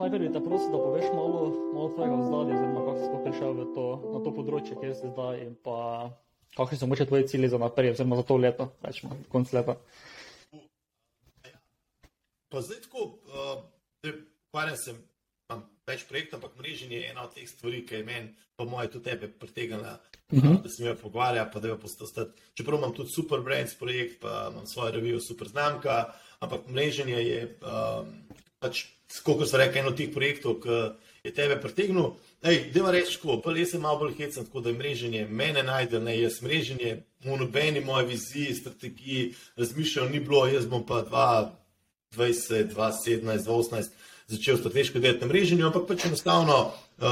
Najprej bi te prosil, da poveš malo tvojega ozadja, oziroma kako si sploh prišel na to področje, kjer si zdaj in pa kakšni so mogoče tvoji cilji za naprej, oziroma za to leto, rečemo, konc leta. Pa zdaj tako, ukvarjam se, imam več projektov, ampak mreženje je ena od teh stvari, ki je meni, pa moje tudi tebe pritegnila, da se mi jo pogovarja, pa da jo postati. Čeprav imam tudi Super Brands projekt, pa imam svojo revijo Super znamka, ampak mreženje je pač, koliko se reče, eno od teh projektov, ki je tebe pritegnil. Dajmo reči tako, jaz sem malo bolj hecen, tako da je mreženje mene najde, ne jaz mreženje, v nobeni moje viziji, strategiji, razmišljal ni bilo, jaz bom pa 2020, 2017, 2018 začel strateško delati na mreženju, ampak pač enostavno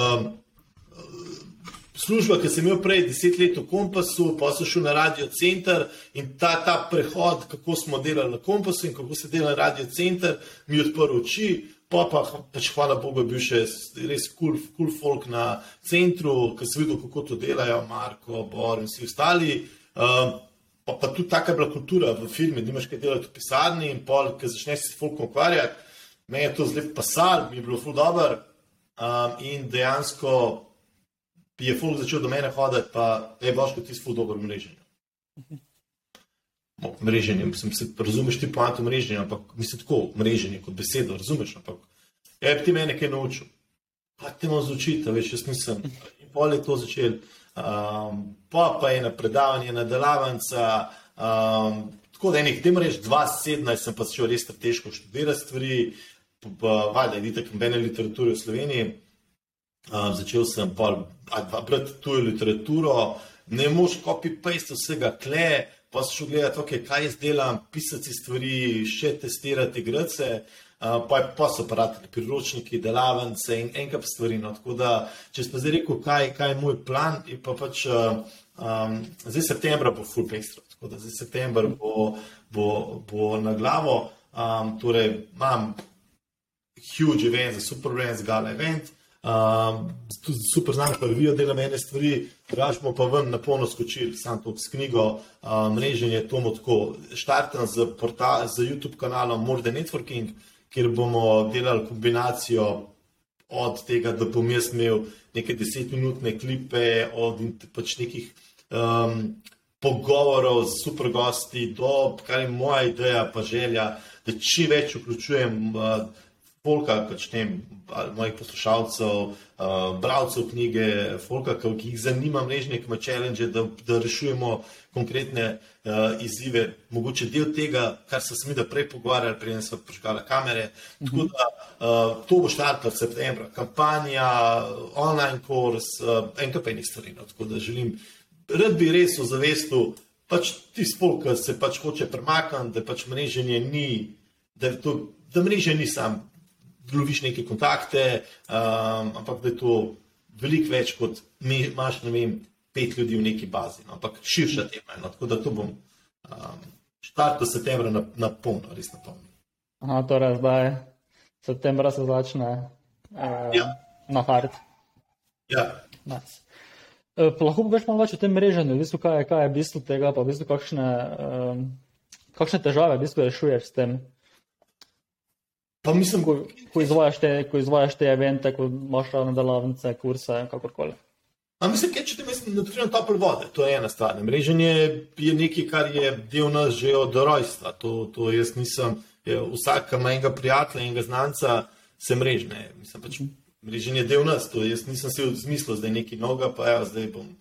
služba, ki sem imel prej 10 let v Kompasu, pa sem šel na Radio Center in ta prehod, kako smo delali na Kompasu in kako se dela na Radio Center, mi je odprl oči, pa pač hvala Bogu je bil še res cool folk na centru, ki sem videl, kako to delajo, Marko, Bor in vsi ostali. Pa tudi taka je bila kultura v firmi, da imaš kaj delati v pisarni in pol, ki začneš se s folkom ukvarjati. Meni je to zelo pasal, mi je bilo ful dober in dejansko je folk začel do mene hoditi, pa Boško, ti si ful dober v mreženju. Mreženje, razumeš ti poanto mreženja, ampak mislim tako, mreženje kot besedo, razumeš, ampak ti mene kaj naučil. Pa te imam zaučiti, veš, jaz nisem. In pol je to začel. Pa je na predavanje, na delavnica, tako da dajmo reči 2017 sem pa začel res strateško študirati stvari, valjda, itak nobene literature v Sloveniji, začel sem brati tujo literaturo, ne moš copy-paste vsega kle, pa sem šel gledati, ok, kaj jaz delam, pisati stvari, še testirati, igrati se, pa so aparati, priročniki, delavnice in enkrat stvari. No. Tako da, če sem zdaj rekel, kaj je moj plan, je pa pač, zdaj septembra bo full pestro, tako da zdaj september bo na glavo, torej imam huge event za Super Brands Gala event, tudi Super znamka revijo delam ene stvari, drugače bomo pa ven na polno skočili, sam to s knjigo, mreženje, to bomo tako, štartam z YouTube kanalom More Than Networking, kjer bomo delali kombinacijo od tega, da bom jaz imel neke 10-minutne klipe, od pač nekih pogovorov z super gosti, do, kar je moja ideja pa želja, da čim več vključujem folka, pač mojih poslušalcev, bralcev knjige, folka, ki jih zanima mreženje, ki ima challenge, da rešujemo konkretne izzive, mogoče del tega, kar so se mi da prej pogovarjali, preden so prižgale kamere. Tako da to bo štartalo v septembra. Kampanja, online kurs, enkrat stvari. Tako da želim, rad bi res ozavestil, pač tisti folk, ki se pač hoče premakniti, da pač mreženje ni, da mreženje ni sam, loviš neke kontakte, ampak da je to veliko več, kot imaš, ne vem, 5 ljudi v neki bazi, no, ampak širša tema. No, tako da to bom štartil septembra na polno, res na polno. Aha, torej zdaj septembra se začne na hard. Ja. Nice. Lahko poveš malo več o tem mreženju, v bistvu, kaj je bistvo tega, pa v bistvu kakšne težave v bistvu rešuješ s tem? Pa mislim, ko izvajaš te evente, ko imaš ravne delavnice, kurse, kakorkoli. Mislim, če te mislim, na topel vode, to je ena stvar. Mreženje je nekaj, kar je del nas že od rojstva. To jaz nisem, vsak ima enega prijatelja, enega znanca, se mrežne. Mislim, pač mreženje je del nas, to jaz nisem si zmislil, zdaj nekaj noga, pa zdaj bom.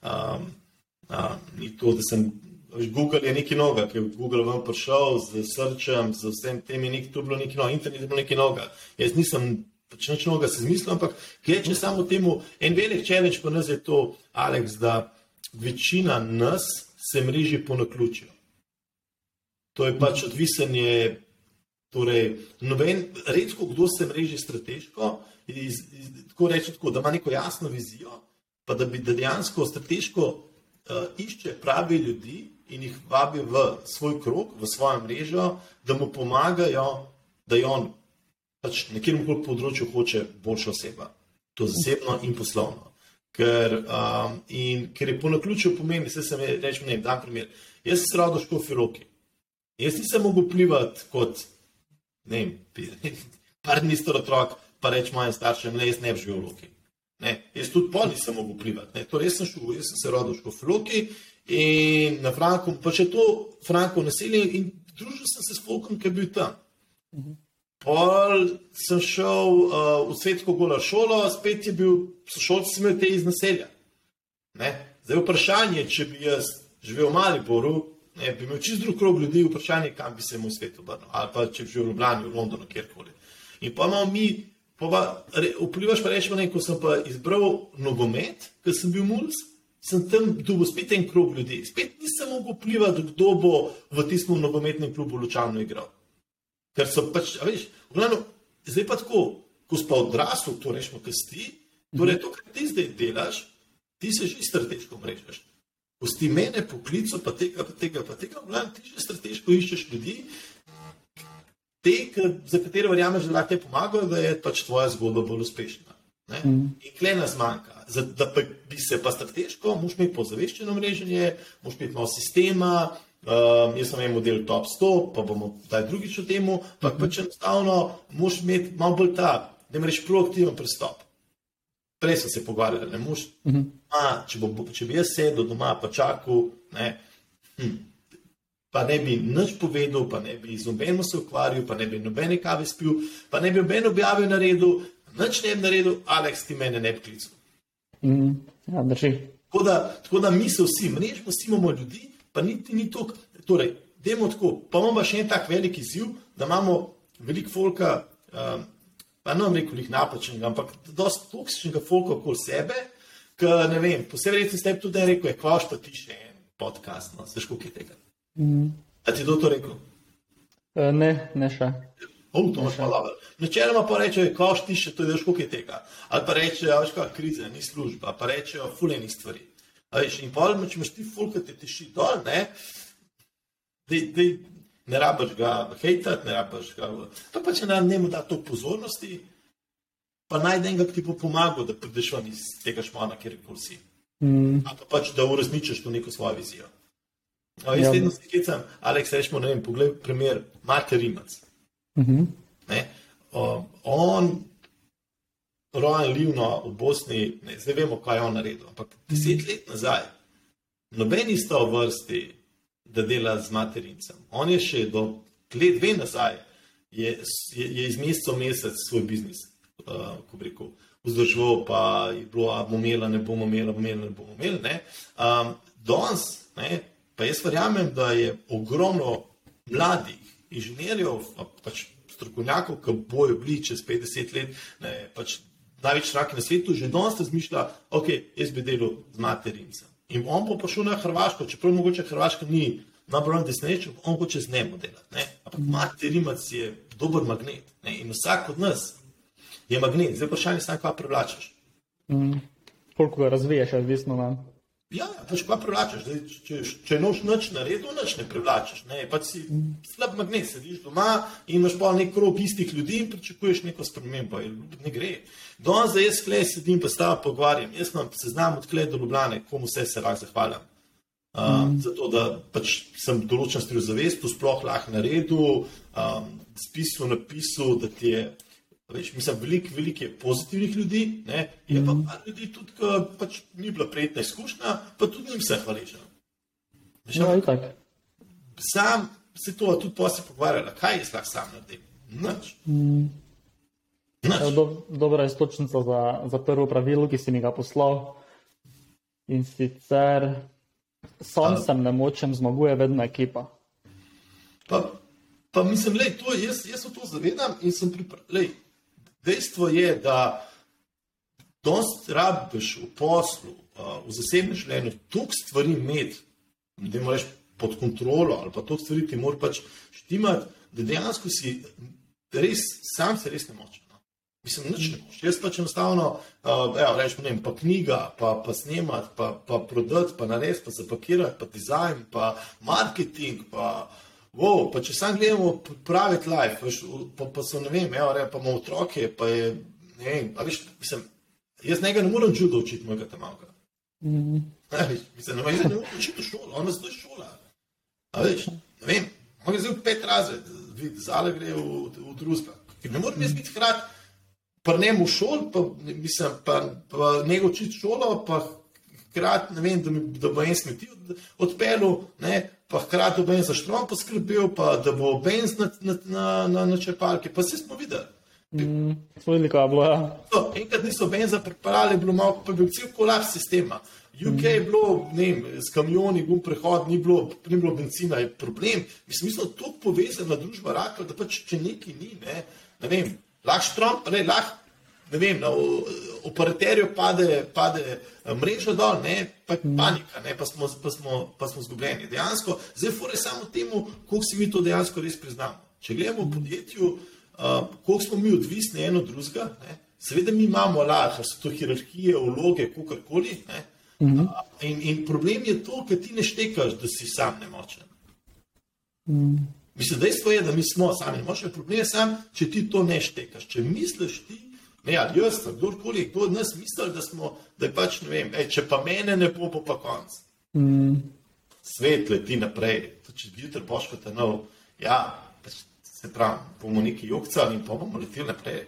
Ni to, da sem, Google je nekaj noga, ki je Google ven prišel z searchem, z vsem tem je to bilo nekaj noga, internet je bilo nekaj noga. Jaz nisem pač nič noga se zmislil, ampak če samo temu, en velik challenge pa nas je to, Alex, da večina nas se mreži po naključju. To je pač odvisanje, torej, redko kdo se mreži strateško, tako reči tako, da ima neko jasno vizijo, pa da dejansko strateško išče pravi ljudi in jih vabi v svoj krog, v svojo mrežo, da mu pomagajo, da je on pač na kjerkoli področju hoče boljša oseba. To zasebno in poslovno. Ker je po naključju pomeni, rečem, dam primer, jaz sem se rodil v Škofji Loki. Jaz nisem mogel vplivati kot, par dni star otrok, pa reči mojim staršem, ne, jaz ne bi živel v Loki. Ne, jaz tudi pol nisem mogel vplivati. Ne. Torej, jaz sem se rodil v Škofloki in na Franku, pa še to Franko naselje in družil sem se s folkom, ki je bil tam. Pol sem šel v Svetko Golar šolo, spet je bil, sošolci sem imel te iz naselja. Ne. Zdaj vprašanje, če bi jaz živel v Mariboru, ne, bi imel čist drug krog ljudi, vprašanje, kam bi se moj svet obrnil, ali pa če bi živel v Ljubljani, v Londonu, kjerkoli. In pa imamo mi, vplivaš pa rečemo, ko sem pa izbral nogomet, ker sem bil mulc, sem tam dobil spet en krog ljudi. Spet nisem mogel vplivati, kdo bo v tistem nogometnem klubu Lučano igral. Ker so pač, a veš, v glavnem, zdaj pa tako, ko si pa odrasel, to rečemo, kaj si ti, torej to, kar ti zdaj delaš, ti se že strateško mrežaš. Pusti mene poklico, pa tega, v glavnem ti že strateško iščeš ljudi, za katere verjameš, da lahko te pomagajo, da je pač tvoja zgodba bolj uspešna. Ne? In kle nas manjka. Da pa bi se pa strateško, moraš imeti pozaveščeno mreženje, moraš imeti malo sistema, jaz sem imel model top 100, pa bomo daj drugič o temu, pa pač enostavno moraš imeti malo bolj ta, da imaš proaktiven pristop. Prej sem se pogovarjal, ne moš, če bi jaz sedel doma, pa čakal, ne, pa ne bi nič povedal, pa ne bi z nobenim se ukvarjal, pa ne bi nobene kave spil, pa ne bi noben objavil naredil, nič ne bi naredil, Aleks, ti mene ne bi klical. Ja, drži. Tako da mi se vsi mrežimo, vsi imamo ljudi, pa niti ni toliko. Torej, dajmo tako, pa imamo še en tak velik izziv, da imamo veliko folka, pa ne bom rekel jih napačnega, ampak dosti toksičnega folka okoli sebe, ki, ne vem, posebej recimo ste tudi rekel, je kvaš pa ti še en podcast, no, zdaj koliko je tega. A ti kdo to rekel? Ne še. To imaš pa dobro. Načeloma pa rečejo, kvaš ti še, to je koliko je tega. Ali pa rečejo, veš kaj, kriza, ni služba, pa rečejo fulejnih stvari. In pol, če imaš ti folk, ki te tiši dol, ne, ne rabiš ga hejtati, ne rabiš ga, pa če njemu da to pozornosti, pa najde enega, ki ti bo pomagal, da prideš ven iz tega šmona, kjerkoli si. Ali pa pač, da uresničiš to neko svojo vizijo. Jaz vedno se kecam, Aleks, rečemo, ne vem, poglej primer Mate Rimac. On rojen Livno v Bosni, ne, zdaj vemo, kaj je on naredil, ampak 10 let nazaj, noben ni stal v vrsti, da dela z materincem. On je še do let 2 nazaj, je iz meseca v mesec svoj biznis, ko bi rekel, vzdržval, pa je bilo, a bomo imeli, ne bomo imeli, ne. Danes, ne, pa jaz verjamem, da je ogromno mladih inženirjev, pač strokovnjakov, ki bojo bili čez 50 let, ne, pač največ raki na svetu, že danes razmišlja, ok, jaz bi delal z materincem. In on bo šel na Hrvaško, čeprav mogoče Hrvaška ni number one destination, on hoče z njemu delati. Ne? Ampak Mate Rimac je dober magnet. Ne? In vsak od nas je magnet. Zdaj vprašanje je, kaj privlačaš. Koliko ga razviješ, je odvisno na... Ja, pač kaj privlačaš. Če noš nič naredil, nič ne privlačaš. Ne? Pač si slab magnet, sediš doma in imaš pa nek krog istih ljudi in pričakuješ neko spremembo. Ne gre. Danes jaz skle sedim pa stavim pogovarjam. Jaz imam seznam od Kle do Ljubljane, komu vse se lahko zahvaljam. Zato, da pač sem določen stil zavest, sploh lahko naredil, spisal, napisal, da ti je, veš, mislim, veliko je pozitivnih ljudi, ne, je pa par ljudi tudi, ki pač ni bila prijetna izkušnja, pa tudi njim se hvaležen. Ja, itak. Sam se to tudi posebej pogovarjala, kaj jaz lahko sam naredim? Nič. Dobra iztočnica za prvo pravilo, ki si mi ga poslal. In sicer sam sem nemočen, zmaguje vedno ekipa. Pa mislim, lej, jaz se to zavedam in sem pripravljen. Dejstvo je, da dosti rabiš v poslu, v zasebnem življenju, toliko stvari imeti, da imaš pod kontrolo, ali pa toliko stvari ti mora pač štimati, da dejansko si res, sam se res ne moče. Mislim, nič ne moč. Jaz pač enostavno, rečem, ne vem, pa knjiga, pa snemati, pa prodati, pa narediti, pa zapakirati, pa dizajn, pa marketing, pa če sam gledamo private life, pa so, ne vem, pa imamo otroke, pa je, ne vem, a veš, mislim, jaz njega ne moram judo učiti mojega tamalka. Mislim, ne moram učiti v šolo, on nas to je šola. A veš, ne vem, on je zdaj v 5 razred, zale gre v družba. Ne moram jaz biti hkrati prnem v šol, pa ne učiti šolo, pa hkrati, ne vem, da bo en smeti odpeljal, pa hkrati bo en za štrom poskrbel, pa da bo benz na črpalki, pa vse smo videli. Smo videli, kaj je bilo, ja. Enkrat niso benza pripravljali, je bilo malo, pa je bil cel kolaps sistema. UK je bilo, ne vem, s kamioni, prehod, ni bilo benzina, je problem. Mislim, mi smo tako povezana družba rakla, da pač če nekaj ni, ne vem, lahko štrom, ne vem, na operaterju pade mreža dol, pa je panika, pa smo zgubljeni. Dejansko, zdaj fore samo temu, koliko si mi to dejansko res priznamo. Če gledamo v podjetju, koliko smo mi odvisni eno drugega, seveda mi imamo lahko, so to hierarhije, vloge, kakorkoli, in problem je to, ker ti ne štekaš, da si sam nemočen. Mislim, dejstvo je, da mi smo sami nemočni, problem je sam, če ti to ne štekaš. Če misliš ti, ali jaz, kdorkoli, kdo od nas misli, da je pač, ne vem, če pa mene ne bo pa konc. Svet leti naprej, če jutri poškate nov, pač se pravi, bomo neki jokcali in pa bomo leteli naprej.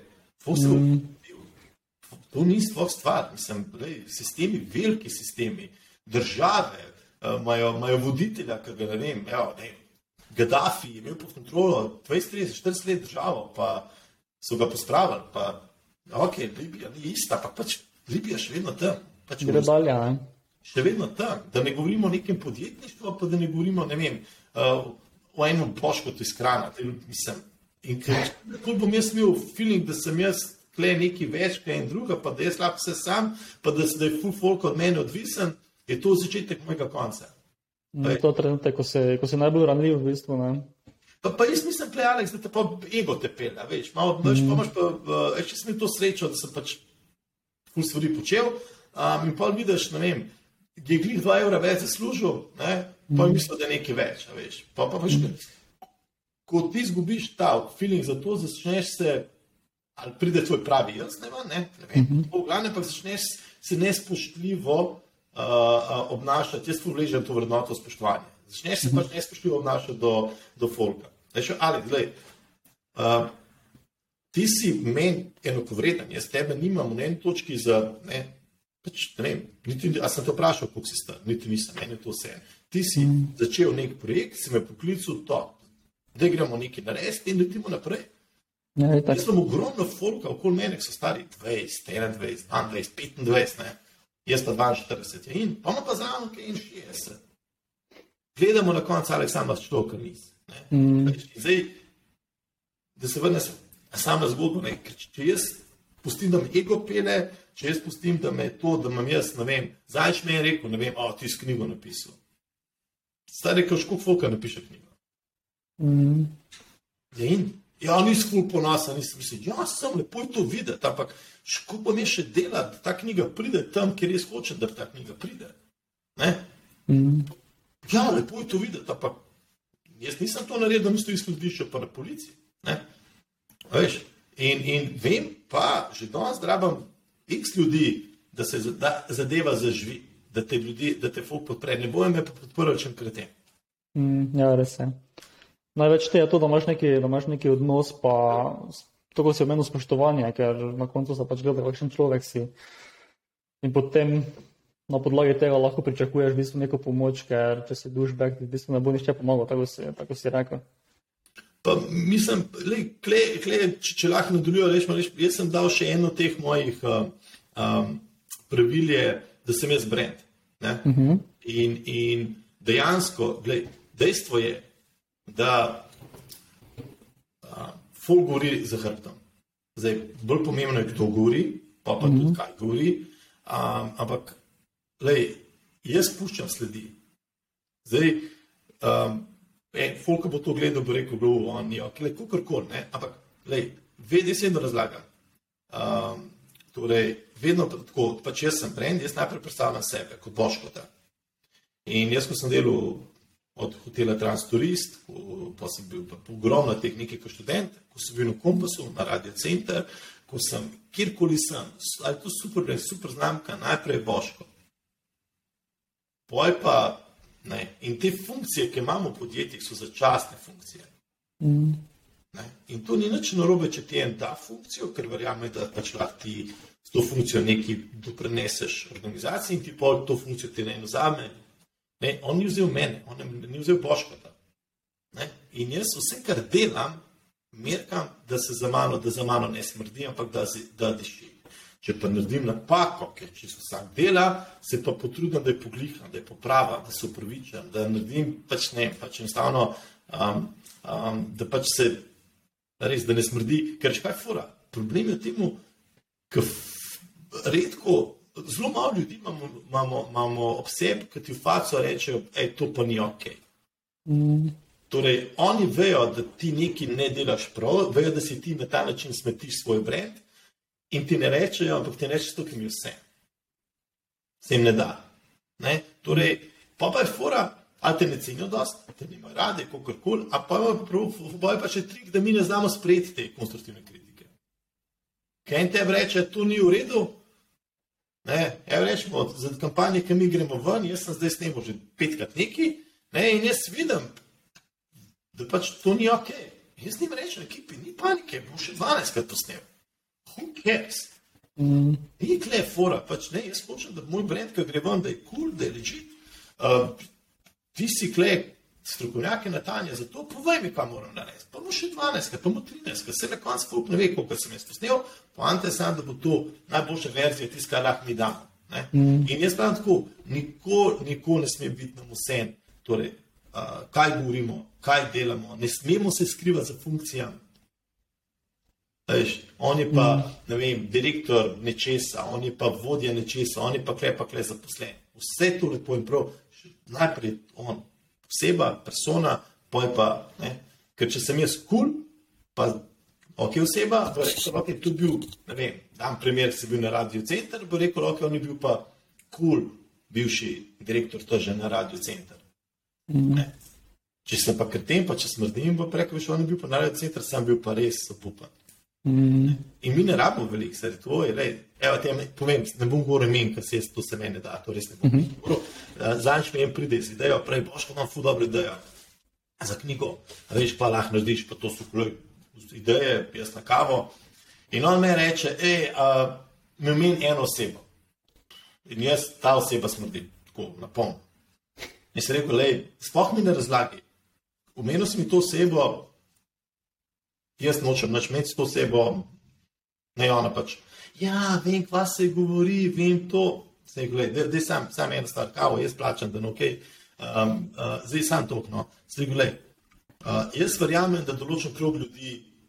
To ni sploh stvar, mislim, sistemi, veliki sistemi, države, imajo voditelja, ki ga ne vem, Gaddafi je imel pod kontrolo 20, 30, 40 let državo, pa so ga pospravili, pa Libija ni ista, pa pač Libija še vedno tam. Gre dalje, ne? Še vedno tam, da ne govorimo o nekem podjetništvu, pa da ne govorimo, ne vem, o enem poškotu iz krana, mislim, in kako bom jaz imel feeling, da sem jaz tle nekaj več, kaj en druga, pa da jaz lahko vse sam, pa da je full folk od mene odvisen, je to začetek mojega konca. To trenutek, ko si najbolj ranljiv v bistvu, ne? Pa jaz mislim, Alex, da te pa ego te pelja, veš, malo imaš pa, če sem imel to srečo, da sem pač ful stvari počel, in pa vidiš, ne vem, je glih 2 evra več zaslužil, pa mislim, da je nekaj več, veš, pa veš, ko ti izgubiš ta feeling za to, začneš se, ali pride tvoj pravi jaz, ne vem, v glavnem pa začneš se nespoštljivo obnašati, jaz ful vležem to vrednoto spoštovanja, začneš se pač nespoštljivo obnašati do folka. Alex, glej, ti si meni enakovreden, jaz tebe nimam v eni točki za, ne vem, a sem te vprašal, koliko si star, niti nisem, meni je to vse. Ti si začel nek projekt, si me poklical, da gremo nekaj narediti in letimo naprej. Jaz sem ogromno folka okoli mene, ki so stari 20, 21, 22, 25, jaz pa 42, in pa ima pa zravno kaj 61. Gledamo na konec Aleksandra Štoka niz. Zdaj, da se vrne sama zgodba, ker če jaz pustim, da me ego pele, če jaz pustim, da me to, da imam jaz, ne vem, Zajč me je rekel, ne vem, ti si knjigo napisal. Stari rekel, koliko folka napiše knjigo. Nisi ful ponosa, nisi mislil, sem lepo je to videti, ampak kako pa mi še dela, da ta knjiga pride tam, kjer jaz hočem, da ta knjiga pride. Lepo je to videti, ampak jaz nisem to naredil, da mi stoji izhodišče pa na policiji. Veš, in vem pa, že danes drabam x ljudi, da se zadeva zaživi, da te folk podpre, ne bojo me pa podprl čem kretem. Res je. Največ te je to, da imaš neki odnos, pa tako si omenil spoštovanje, ker na koncu se pač gleda, kakšen človek si. In potem na podlagi tega lahko pričakuješ v bistvu neko pomoč, ker če si douchebag, v bistvu ne bo nišče pomagal, tako si rekel. Pa mislim, če lahko nadaljujem, jaz sem dal še eno teh mojih pravil je, da sem jaz brand. In dejansko, dejstvo je, da folk govori za hrbtom. Zdaj, bolj pomembno je, kdo govori, pa tudi kaj govori, ampak jaz puščam sledi. Zdaj, folk bo to gledal, bo rekel, kakorkoli, ampak vedno se eno razlaga. Torej, vedno tako, pač jaz sem brand, jaz najprej predstavljam sebe kot Boškota. In jaz, ko sem delal od hotela Transturist, pa sem bil ogromno teh nekaj kot študent, ko sem bil na Kompasu, na Radio Center, ko sem kjerkoli sem, ali to super znamka, najprej Boško. Poj pa, in te funkcije, ki imamo v podjetjih, so začasne funkcije. Ne? In to ni nič narobe, če ti en da funkcijo, ker verjame, da pač lahko ti s to funkcijo nekaj doprineseš organizaciji in ti pol to funkcijo ti ne vzame. Ne? On ni vzel mene, on ni vzel Boškota. Ne? In jaz vse, kar delam, merkam, da za mano ne smrdi, ampak da diši. Če pa naredim napako, ker čisto vsak dela, se pa potrudim, da je poglihan, da je popravam, da se upravičam, da naredim pač enostavno, da pač se res, da ne smrdi, ker kaj fora. Problem je v temu, ker redko, zelo malo ljudi imamo ob sebi, ki ti v faco rečejo, to pa ni ok. Torej, oni vejo, da ti nekaj ne delaš prav, vejo, da si ti na ta način smetiš svoj brand, in ti ne rečejo, ampak ti rečeš to, ki mi vse. Se jim ne da. Ne? Torej, pa je fora, ali te ne cenijo dosti, te nimajo rade, kakorkoli, a pa je pa še trik, da mi ne znamo sprejeti te konstruktivne kritike. Kaj en tebi reče, to ni v redu? Ne? Rečemo, za kampanje, ki mi gremo ven, jaz sem zdaj snemal že 5krat neki, ne? In jaz vidim, da pač to ni ok. Jaz njim rečem, ekipi, ni panike, bom še 12krat posnel. Who cares? Ni kle fora, pač ne, jaz hočem, da moj brand, ki gre ven, da je cool, da je legit. Ti si kle strokovnjaki natanja, zato povej mi, kaj moram narediti. Pa mu še 12, pa mu 13, se na koncu folk ne ve, koliko sem jaz posnel, poanta je sam, da bo to najboljša verzija, tisto, kar lahko mi damo. In jaz pravim tako, nikoli ne sme biti nam vsem, torej, kaj govorimo, kaj delamo, ne smemo se skrivati za funkcijami. On je pa, ne vem, direktor nečesa, on je pa vodja nečesa, on je pa kle zaposlen. Vse to lepo in prav, najprej on, oseba, persona, pa je pa, ne, ker če sem jaz cool, pa ok oseba, bo rekel, ok, tu bil, ne vem, dam primer, si bil na Radio Center, bo rekel, ok, on je bil pa cool, bivši direktor tože na Radio Center. Če sem pa kreten, pa če smrdim, bo rekel, on je bil pa na Radio Center, sem bil pa res opupan. In mi ne rabimo veliko, saj to je, povem, ne bom govoril imen, ker to se meni da, to res ne bom govoril. Zanjič mi pride z idejo, prej Boško imam ful dobro idejo za knjigo, a veš, pa lahko narediš, pa to so ideje, jaz na kavo. In on me reče, mi omeni eno osebo. In jaz ta oseba smrdim, tako, na polno. In sem rekel, sploh mi ne razlagi. Omenil si mi to osebo, jaz nočem nič imeti s to osebo, ne ona pač. Ja, vem, kva se govori, vem to. Zdaj, gledaj, daj sam ena stvar, kavo, jaz plačam, da no, okej. Zdaj sam toliko, no. Zdaj, gledaj, jaz verjamem, da določen krog ljudi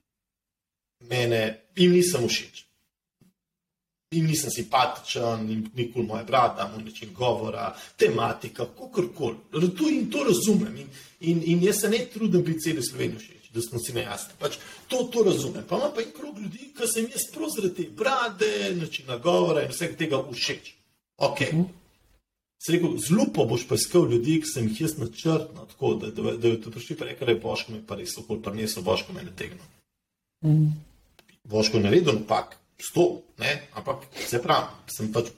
jim nisem všeč. Jim nisem simpatičen, jim nikoli moja brada, moj način govora, tematika, kakorkoli. In to razumem. In jaz se ne trudim biti celi Sloveniji všeč, da smo si nejasni. Pač to razumem. Pa imam pa en krog ljudi, ki sem jaz prav zaradi te brade, načina govora in vsega tega všeč. Ok. Se rekel, zelo pa boš pa iskal ljudi, ki sem jih jaz načrtno, tako, da je to prišli pa rekel, da je Boško me pa res okoli prinesel, Boško me ne tegnil. Boško je naredil napak, 100, ne, ampak se pravi, sem pač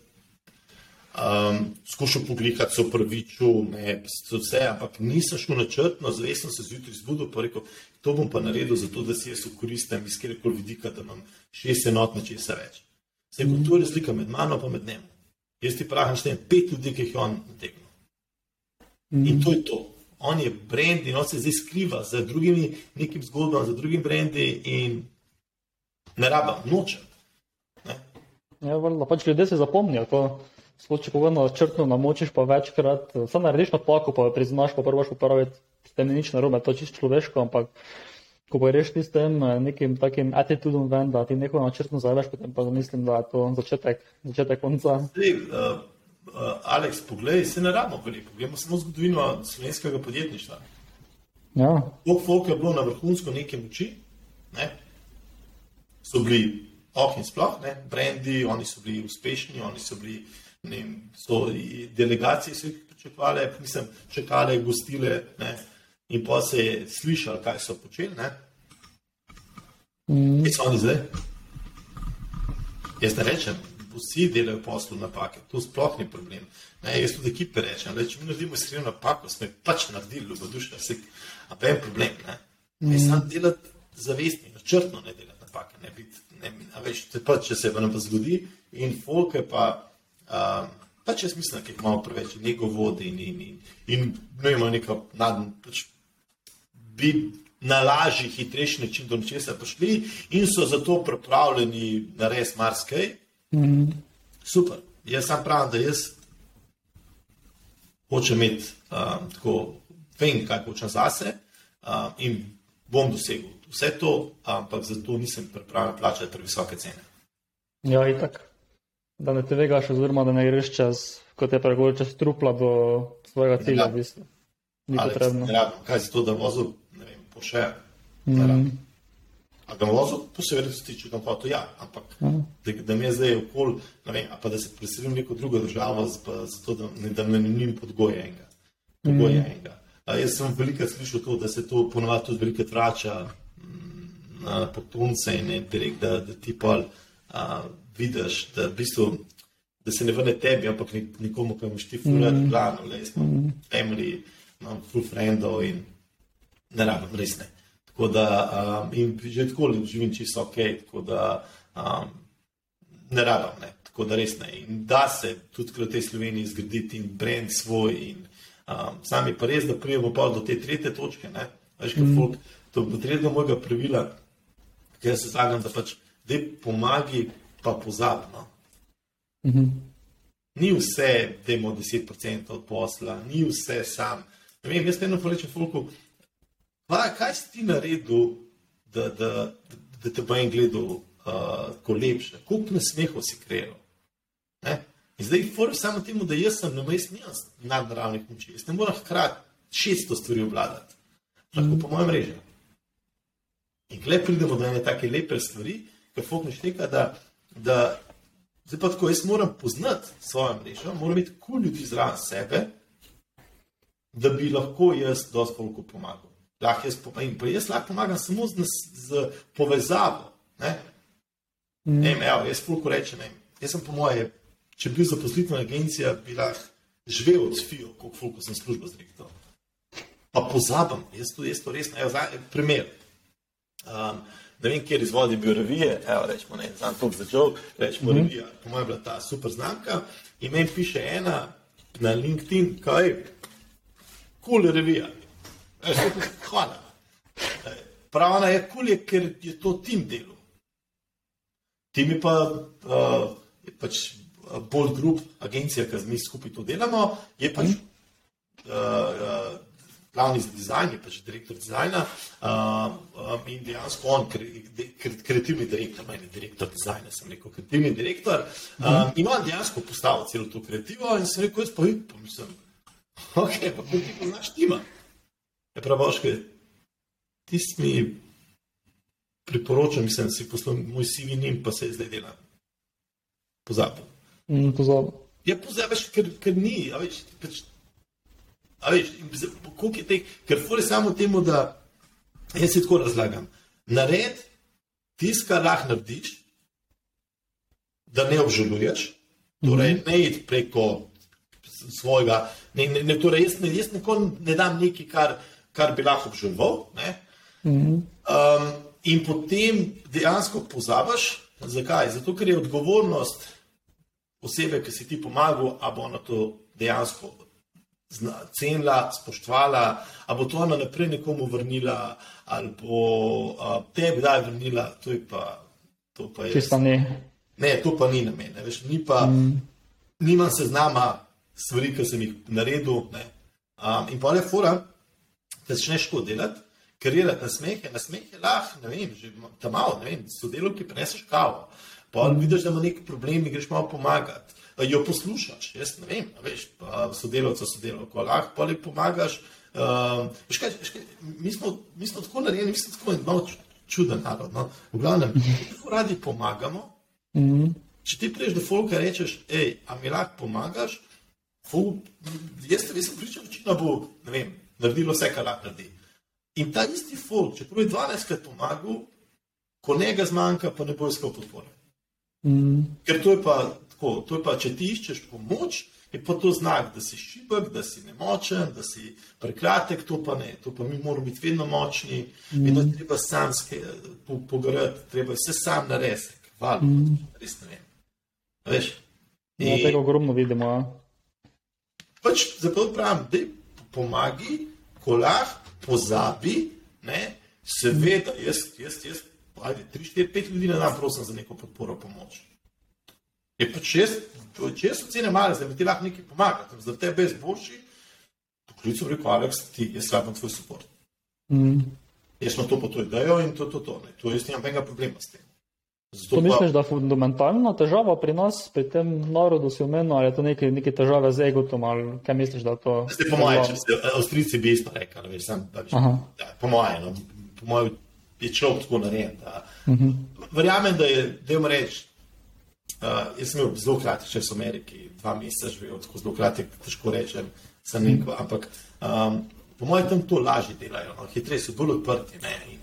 skušal poglikati, se opravičil, vse, ampak nisem šel načrtno, zavestno se zjutraj zbudil, pa rekel, to bom pa naredil zato, da si jaz koristim iz kjerkoli vidika, da imam 6 enot nečesa več. Se rekel, to je razlika med mano pa med njim. Jaz ti pravim, štejem 5 ljudi, ki jih je on nategnil. In to je to. On je brand in on se zdaj skriva za drugimi nekim zgodbam, za drugim brendi in ne rabam, nočem. Ja, pač ljudje se zapomnijo, to če povedno črtno namočiš pa večkrat, sam narediš napako, pa jo priznaš, pa prvaš popraviti, s tem ni nič narobe, to je čisto človeško, ampak ko pa greš ti s tem nekim takim attitudom ven, da ti neko načrtno zaveš, potem pa mislim, da je to začetek konca. Zdaj, Aleks, poglej, se ne rabimo veliko, gremo samo zgodovino slovenskega podjetništva. Ja. Koliko folk je bilo na vrhunsko neke moči, ne? So bili in sploh, ne, brendi, oni so bili uspešni, oni so bili, ne vem, delegacije so jih pričakovale, mislim, čakale, gostile, ne, in pa se je slišali, kaj so počeli, ne. Kaj so oni zdaj? Jaz ne rečem, vsi delajo poslu napake, to sploh ni problem. Ne, jaz tudi ekipe rečem, če mi naredimo iskreno napako, smo pač naredili ljubodušno, a pa je problem, ne. Sam delati zavestni, načrtno ne delati napake, ne biti, a veš, če se vam pa zgodi in folk je pa, pač jaz mislim, da je malo preveč nego vodi in ne ima neka pač bi na lažji, hitrejši način do nečesa prišli in so zato pripravljeni narediti marsikaj. Super. Jaz sam pravim, da jaz hočem imeti tako, vem, kaj hočem zase in bom dosegel vse to, ampak zato nisem pripravljen plačati previsoke cene. Ja, itak. Da ne te vegaš, oziroma da ne greš čez, kot je pregovor, čez trupla do svojega cilja, v bistvu. Ni potrebno. Ne rabim, kaj za to, da vozil, ne vem, po še, a ga vozil, po severnosti, če ga hotel, ja, ampak da mi je zdaj okoli, ne vem, pa da se preselim v neko drugo državo, zato da me njim podgoje enega. Jaz sem veliko slišal to, da se to ponovadi tudi veliko vrača na potomce in direkt, da ti pa vidiš, da v bistvu, da se ne vrne tebi, ampak nikomu, ki imaš ti fulani plano, jaz imam family, imam full friendov in ne rabim, res ne. Tako da, in že tako živim čisto ok, tako da ne rabim, ne, tako da res ne. In da se tudi v tej Sloveniji zgraditi in brand svoj in sam je pa res, da prijemo pa do te tretje točke, ne, veš, kaj folk, to bo potrebno mojega pravila, ker se zagam, da pač dej pomagi pa pozabi, no. Ni vse, dejmo 10% od posla, ni vse sam. Ne vem, jaz eno pa rečem folku, kaj si ti naredil, da te bo en gledal ko lepše, koliko nasmehov si kreiral, ne? In zdaj fora samo temu, da jaz sem nimam nadnaravnih moči, jaz ne moram hkrati 600 stvari obvladati, lahko po mojem režem. In gled pridemo do ene take lepe stvari, ker folk ne šteka, da zdaj pa tako, jaz moram poznati svojo mrežo, moram imeti cool ljudi zraven sebe, da bi lahko jaz dosti folku pomagal. Jaz lahko pomagam samo z povezavo. Jaz folku rečem, jaz sem po moje, če bi bil zaposlitvena agencija, bi lahko živel od FIO, koliko folku sem službo zrektal. Pa pozabim, jaz to res ne, primer. Ne vem, kjer izvod je bil revije, rečemo, ne, znam to začel, rečemo revija, po mojem je bila ta super znamka, in meni piše ena na LinkedIn, kaj, cool revija. Hvala. Prav ona je cool, ker je to tim delo. Tim je pa pač Bold Group, agencija, ki mi skupaj to delamo, je pač glavni za dizajn, je pač direktor dizajna in dejansko on, kreativni direktor, meni direktor dizajna, sem rekel, kreativni direktor, in on dejansko postavil celo to kreativo in sem rekel, jaz pa mislim, ok, pa ti poznaš tima. Je pravoške, tisti mi priporočam, mislim, da si poslal moj CV njim, pa se zdaj delam. Pozabil. Pozabil. Ja, pozabiš, ker ni, a veš, koliko je teh, ker fore samo temu, da, jaz si tako razlagam, nared, tisti, kar lahko narediš, da ne obžaluješ, torej ne iti preko svojega, torej jaz nikoli ne dam nekaj, kar bi lahko obžaloval, ne, in potem dejansko pozabiš, zakaj? Zato, ker je odgovornost osebe, ki si ti pomagal, a bo ona to dejansko cenila, spoštovala, a bo to ona naprej nekomu vrnila, ali bo tebi daj vrnila, to pa je... Čisto ni. Ne, to pa ni namen, ne, veš, nimam seznama stvari, ki sem jih naredil, ne, in pa je fora, da začneš tako delati, kreirati nasmehe lahko, ne vem, že tam malo, ne vem, sodelavki prineseš kavo, pa vidiš, da ima nek problem in greš malo pomagati, jo poslušaš, jaz ne vem, veš, sodelavko, lahko pa li pomagaš, veš kaj, mi smo tako narejeni, mi smo tako malo čuden narod, no, v glavnem, tako radi pomagamo, če ti priješ do folka rečeš, a mi lahko pomagaš, jaz sem pričal, večina bo, ne vem, naredilo vse, kar lahko naredi. In ta isti folk, čeprav je 12krat pomagal, ko njega zmanjka, pa ne bo iskal podpore. Ker to je pa tako, če ti iščeš pomoč, je pa to znak, da si šibek, da si nemočen, da si prekratek, to pa ne. To pa mi moramo biti vedno močni, vedno treba sam pogorati, treba vse sam narediti. Hvala, res ne vem. Veš? Ja, tega ogromno vidimo. Pač zato pravim, da pomagi, ko lahko pozabi, ne, seveda, jaz, ajde, 3, 4, 5 ljudi na dan prosim za neko podporo, pomoč. Je pač jaz ocene male, da mi ti lahko nekaj pomaga, da tebe je boljši, poklicu rekel, Alex, jaz rabim tvoj support. Jaz sem to po to idejo in to. Ne. To jaz nimam enega problema s tem. To misliš, da je fundamentalna težava pri nas, pri tem narodu si omenil, ali je to neke težave z egotom, ali kaj misliš, da to... Po moje, Avstrijci bi isto rekli, po moje je človek tako narejen. Verjamem, da je, dajmo reči, jaz sem imel zelo kratek čas v Ameriki, 2 meseca živel, tako zelo kratek, težko rečem, sem rekel, ampak po moje tam to lažje delajo, hitreje so bolj odprti,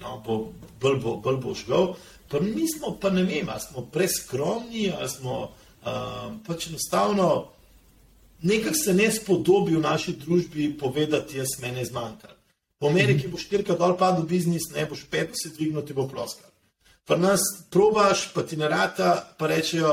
bolj bo šgal. Pa mi smo, pa ne vem, ali smo preskromni, ali smo pač enostavno nekako se ne spodobi v naši družbi povedati, jaz mene zmanjkal. V Ameriki boš 4 dol padel biznis, ne boš 5 se dvignil, ti bo ploskal. Pri nas probaš, pa ti ne rata, pa rečejo,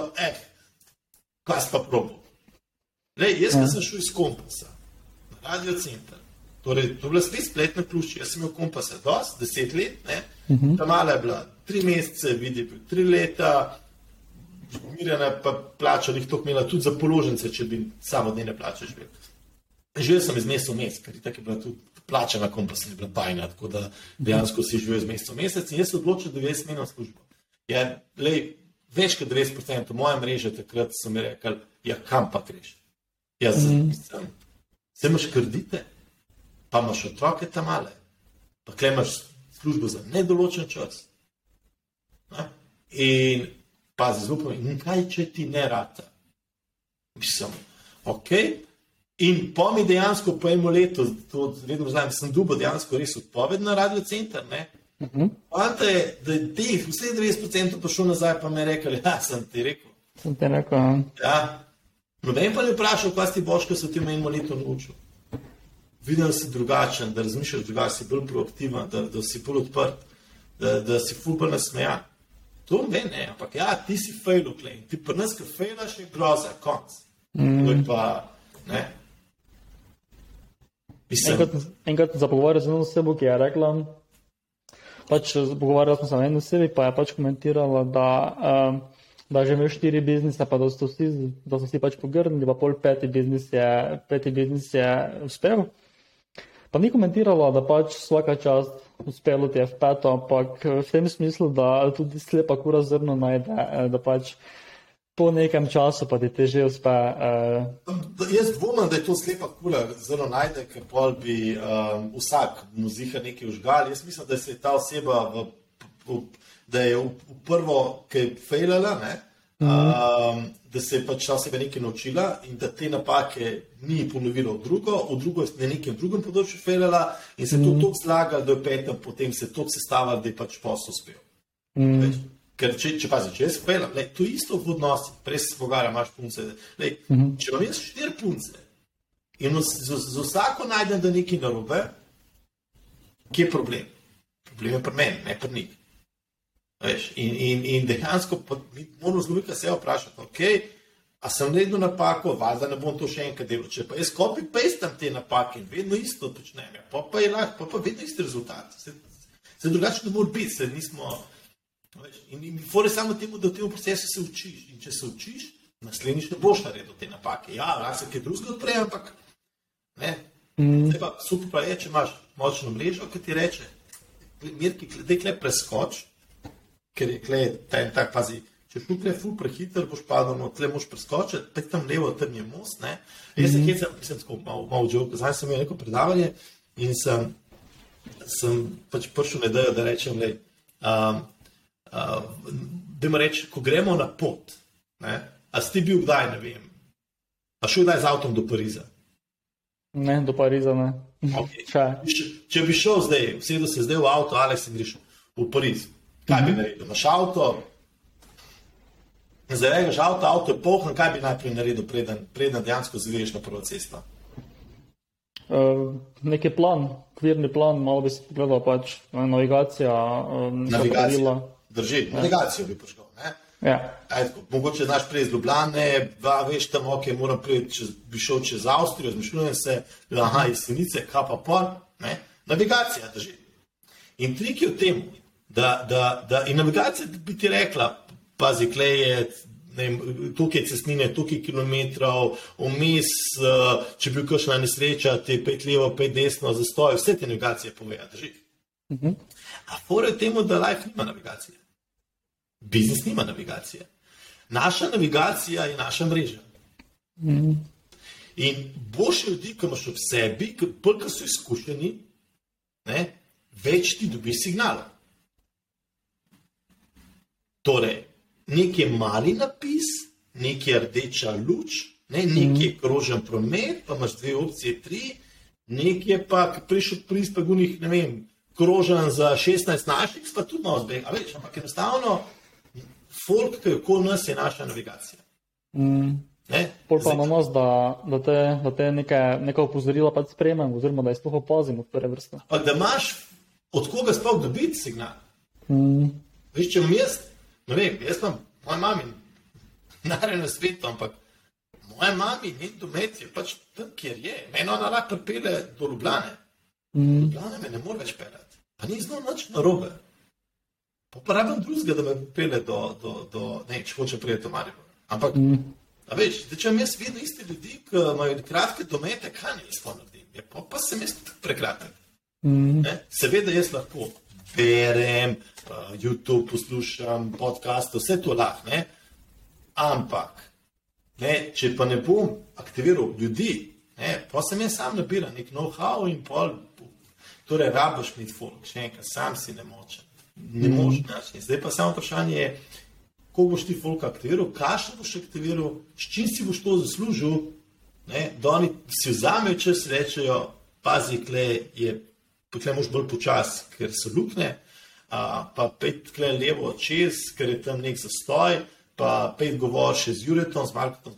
kaj si pa probal. Lej, jaz sem šel iz Kompasa, na Radio Center. Torej, to je bila spletna ključ, jaz sem imel Kompasa 10 let, ne? Ta mala je bila 3 mesece, vidi bil 3 leta, Mirjana pa plača, njih toliko imela tudi za položnice, če bi samo dnevne plače živel. Živel sem iz meseca v mesec, ker tako je bila tudi plača na Kompasa, je bila bajna, tako da dejansko si živel iz meseca v mesec in jaz se odločil, da jaz menim službo. Ja, lej, več kot 90% moje mreže takrat so mi rekli, ja, kam pa greš? Ja, se imaš kredite, pa imaš otroke tam male, pa kle imaš službo za nedoločen čas. In pazi, zelo pomembno, in kaj če ti ne rata? Mislim, ok, in po mi dejansko po enem letu, to vedno znam, sem dobil dejansko res odpoved na Radio Center, ne? Poanta je, da je teh vse 90% prišel nazaj, pa me je rekel, ja, sem ti rekel. Sem ti rekel, ja. Noben pa ne vprašal, kaj si boš, ko so ti v enem letu naučil. Videl si drugačen, da razmišljaš drugače, si bolj proaktiven, da si bolj odprt, da si ful bolj nasmejan. To ne, ampak ja, ti si fejlu, klej. Ti pri nas, ko fejlaš, je groza, konc. To je pa, ne. Enkrat za pogovarjal z eno osebo, ki je rekla, pač pogovarjal smo se na eno osebi, pa je pač komentirala, da že imel 4 biznise, pa da so vsi pač pogrnili, pa pol 5. biznis je uspel. Pa ni komentirala, da pač vsaka čast uspelo ti je v 5, ampak v tem smislu, da tudi slepa kura zrno najde, da pač po nekem času pa ti teže uspe. Jaz dvomim, da je to slepa kura zrno najde, ker pol bi vsak muziha nekaj užgal. Jaz mislim, da se je ta oseba, da je v prvo, ki je fejlala, da se je pač ta oseba nekaj naučila in da te napake ni ponovila v drugo na nekem drugem področju fejlala in se to toliko zlaga, da je 5, potem se toliko sestavlja, da je pač posel uspel. Ker če jaz fejlam, to je isto v odnosih, prej se pogovarjam, imaš punce, če imam jaz 4 punce in z vsako najdem, da nekaj narobe, kje je problem? Problem je pri meni, ne pri njih. In dejansko moramo zelo veliko se vprašati, ok, a sem naredil napako, valjda ne bom to še enkrat delal, če pa jaz copy-pastam te napake in vedno isto počnem, pa je lahko, pa vedno isti rezultat. Se drugače ne more biti, se nismo, in fore samo temu, da v tem procesu se učiš, in če se učiš, naslednjič ne boš naredil te napake. Ja, lahko se kaj drugega odpre, ampak ne. Zdaj pa super pa je, če imaš močno mrežo, ki ti reče, Mirki, daj kle preskoč, ker je klej, tak pazi, če šukle ful prehiter, boš padal, no, tle moš preskočiti, pek tam levo, tam je most, ne. Jaz se hecam, mislim tako malo joke, zdaj sem imel neko predavanje in sem pač prišel na idejo, da rečem, lej, dajmo reči, ko gremo na pot, ne, a si ti bil kdaj, ne vem, a šel kdaj z avtom do Pariza? Ne, do Pariza ne. Okay. Če bi šel zdaj, vsedel se zdaj v avto, Alex, in greš v Pariz. Kaj bi naredil? Imaš avto, Zavegaš avto je poln, kaj bi najprej naredil, preden dejansko zaviješ na prvo cesto? Neki plan, okvirni plan, malo bi si pogledal pač navigacija, Navigacija. Drži, navigacijo bi počgal, ne? Ja. Mogoče znaš prej iz Ljubljane, veš tam, ok, moram priti, bi šel čez Avstrijo, zmišljujem se, aha, Jesenice, kaj pa pol, ne? Navigacija, drži. In trik je v tem, da in navigacija bi ti rekla, pazi, klej je, tukaj cestnine, tukaj kilometrov, vmes, če bi bil kakšna nesreča, ti 5 levo, 5 desno, zastoj, vse te navigacije povejo, drži. A fora je temu, da life nima navigacije. Biznis nima navigacije. Naša navigacija je naša mreža. In boljše ljudi, ki imaš ob sebi, bolj, ki so izkušeni, ne, več ti dobi signalov. Torej, nek je mali napis, nek je rdeča luč, nek je krožen promet, pa imaš 2 opcije, 3, nek je pa prišel prispegunih, ne vem, krožen za 16 naših, pa tudi malo zbeg. A veš, ampak enostavno, folk, ki je okoli nas, je naša navigacija. Pol pa na nas, da te neka opozorila pač sprejmem, oziroma da je sploh opazimo v prve vrste. Pa da imaš od koga sploh dobiti signal. Veš, če jaz, ne vem, jaz imam moja mami naravno na svetu, ampak moja mami njen domet je pač tam, kjer je. Mene ona lahko pripelje do Ljubljane. Ljubljana me ne more več peljati. Pa ni zelo nič narobe. Pa rabim drugega, da me pripelje do ne, če hoče prijeti v Maribor. Ampak, a veš, da če jaz vidim iste ljudi, ki imajo kratke domete, kaj ne jaz to naredim? Pa sem jaz tako prekratek. Seveda jaz lahko berem, YouTube poslušam, podcast, vse to lahko, ne? Ampak, ne, če pa ne bom aktiviral ljudi, ne, pa sem jaz sam nabiral nek know-how in pol, torej rabiš imeti folk, še enkrat, sam si ne močen, ne moč način. Zdaj pa samo vprašanje je, koliko boš ti folk aktiviral, kakšno boš aktiviral, s čim si boš to zaslužil, ne, da oni si vzamejo čas, rečejo, pazi, tukaj moš bolj počas, ker so lukne, pa 5 tukaj levo čez, ker je tam nek zastoj, pa 5 govor še z Juretom, z Markotom, z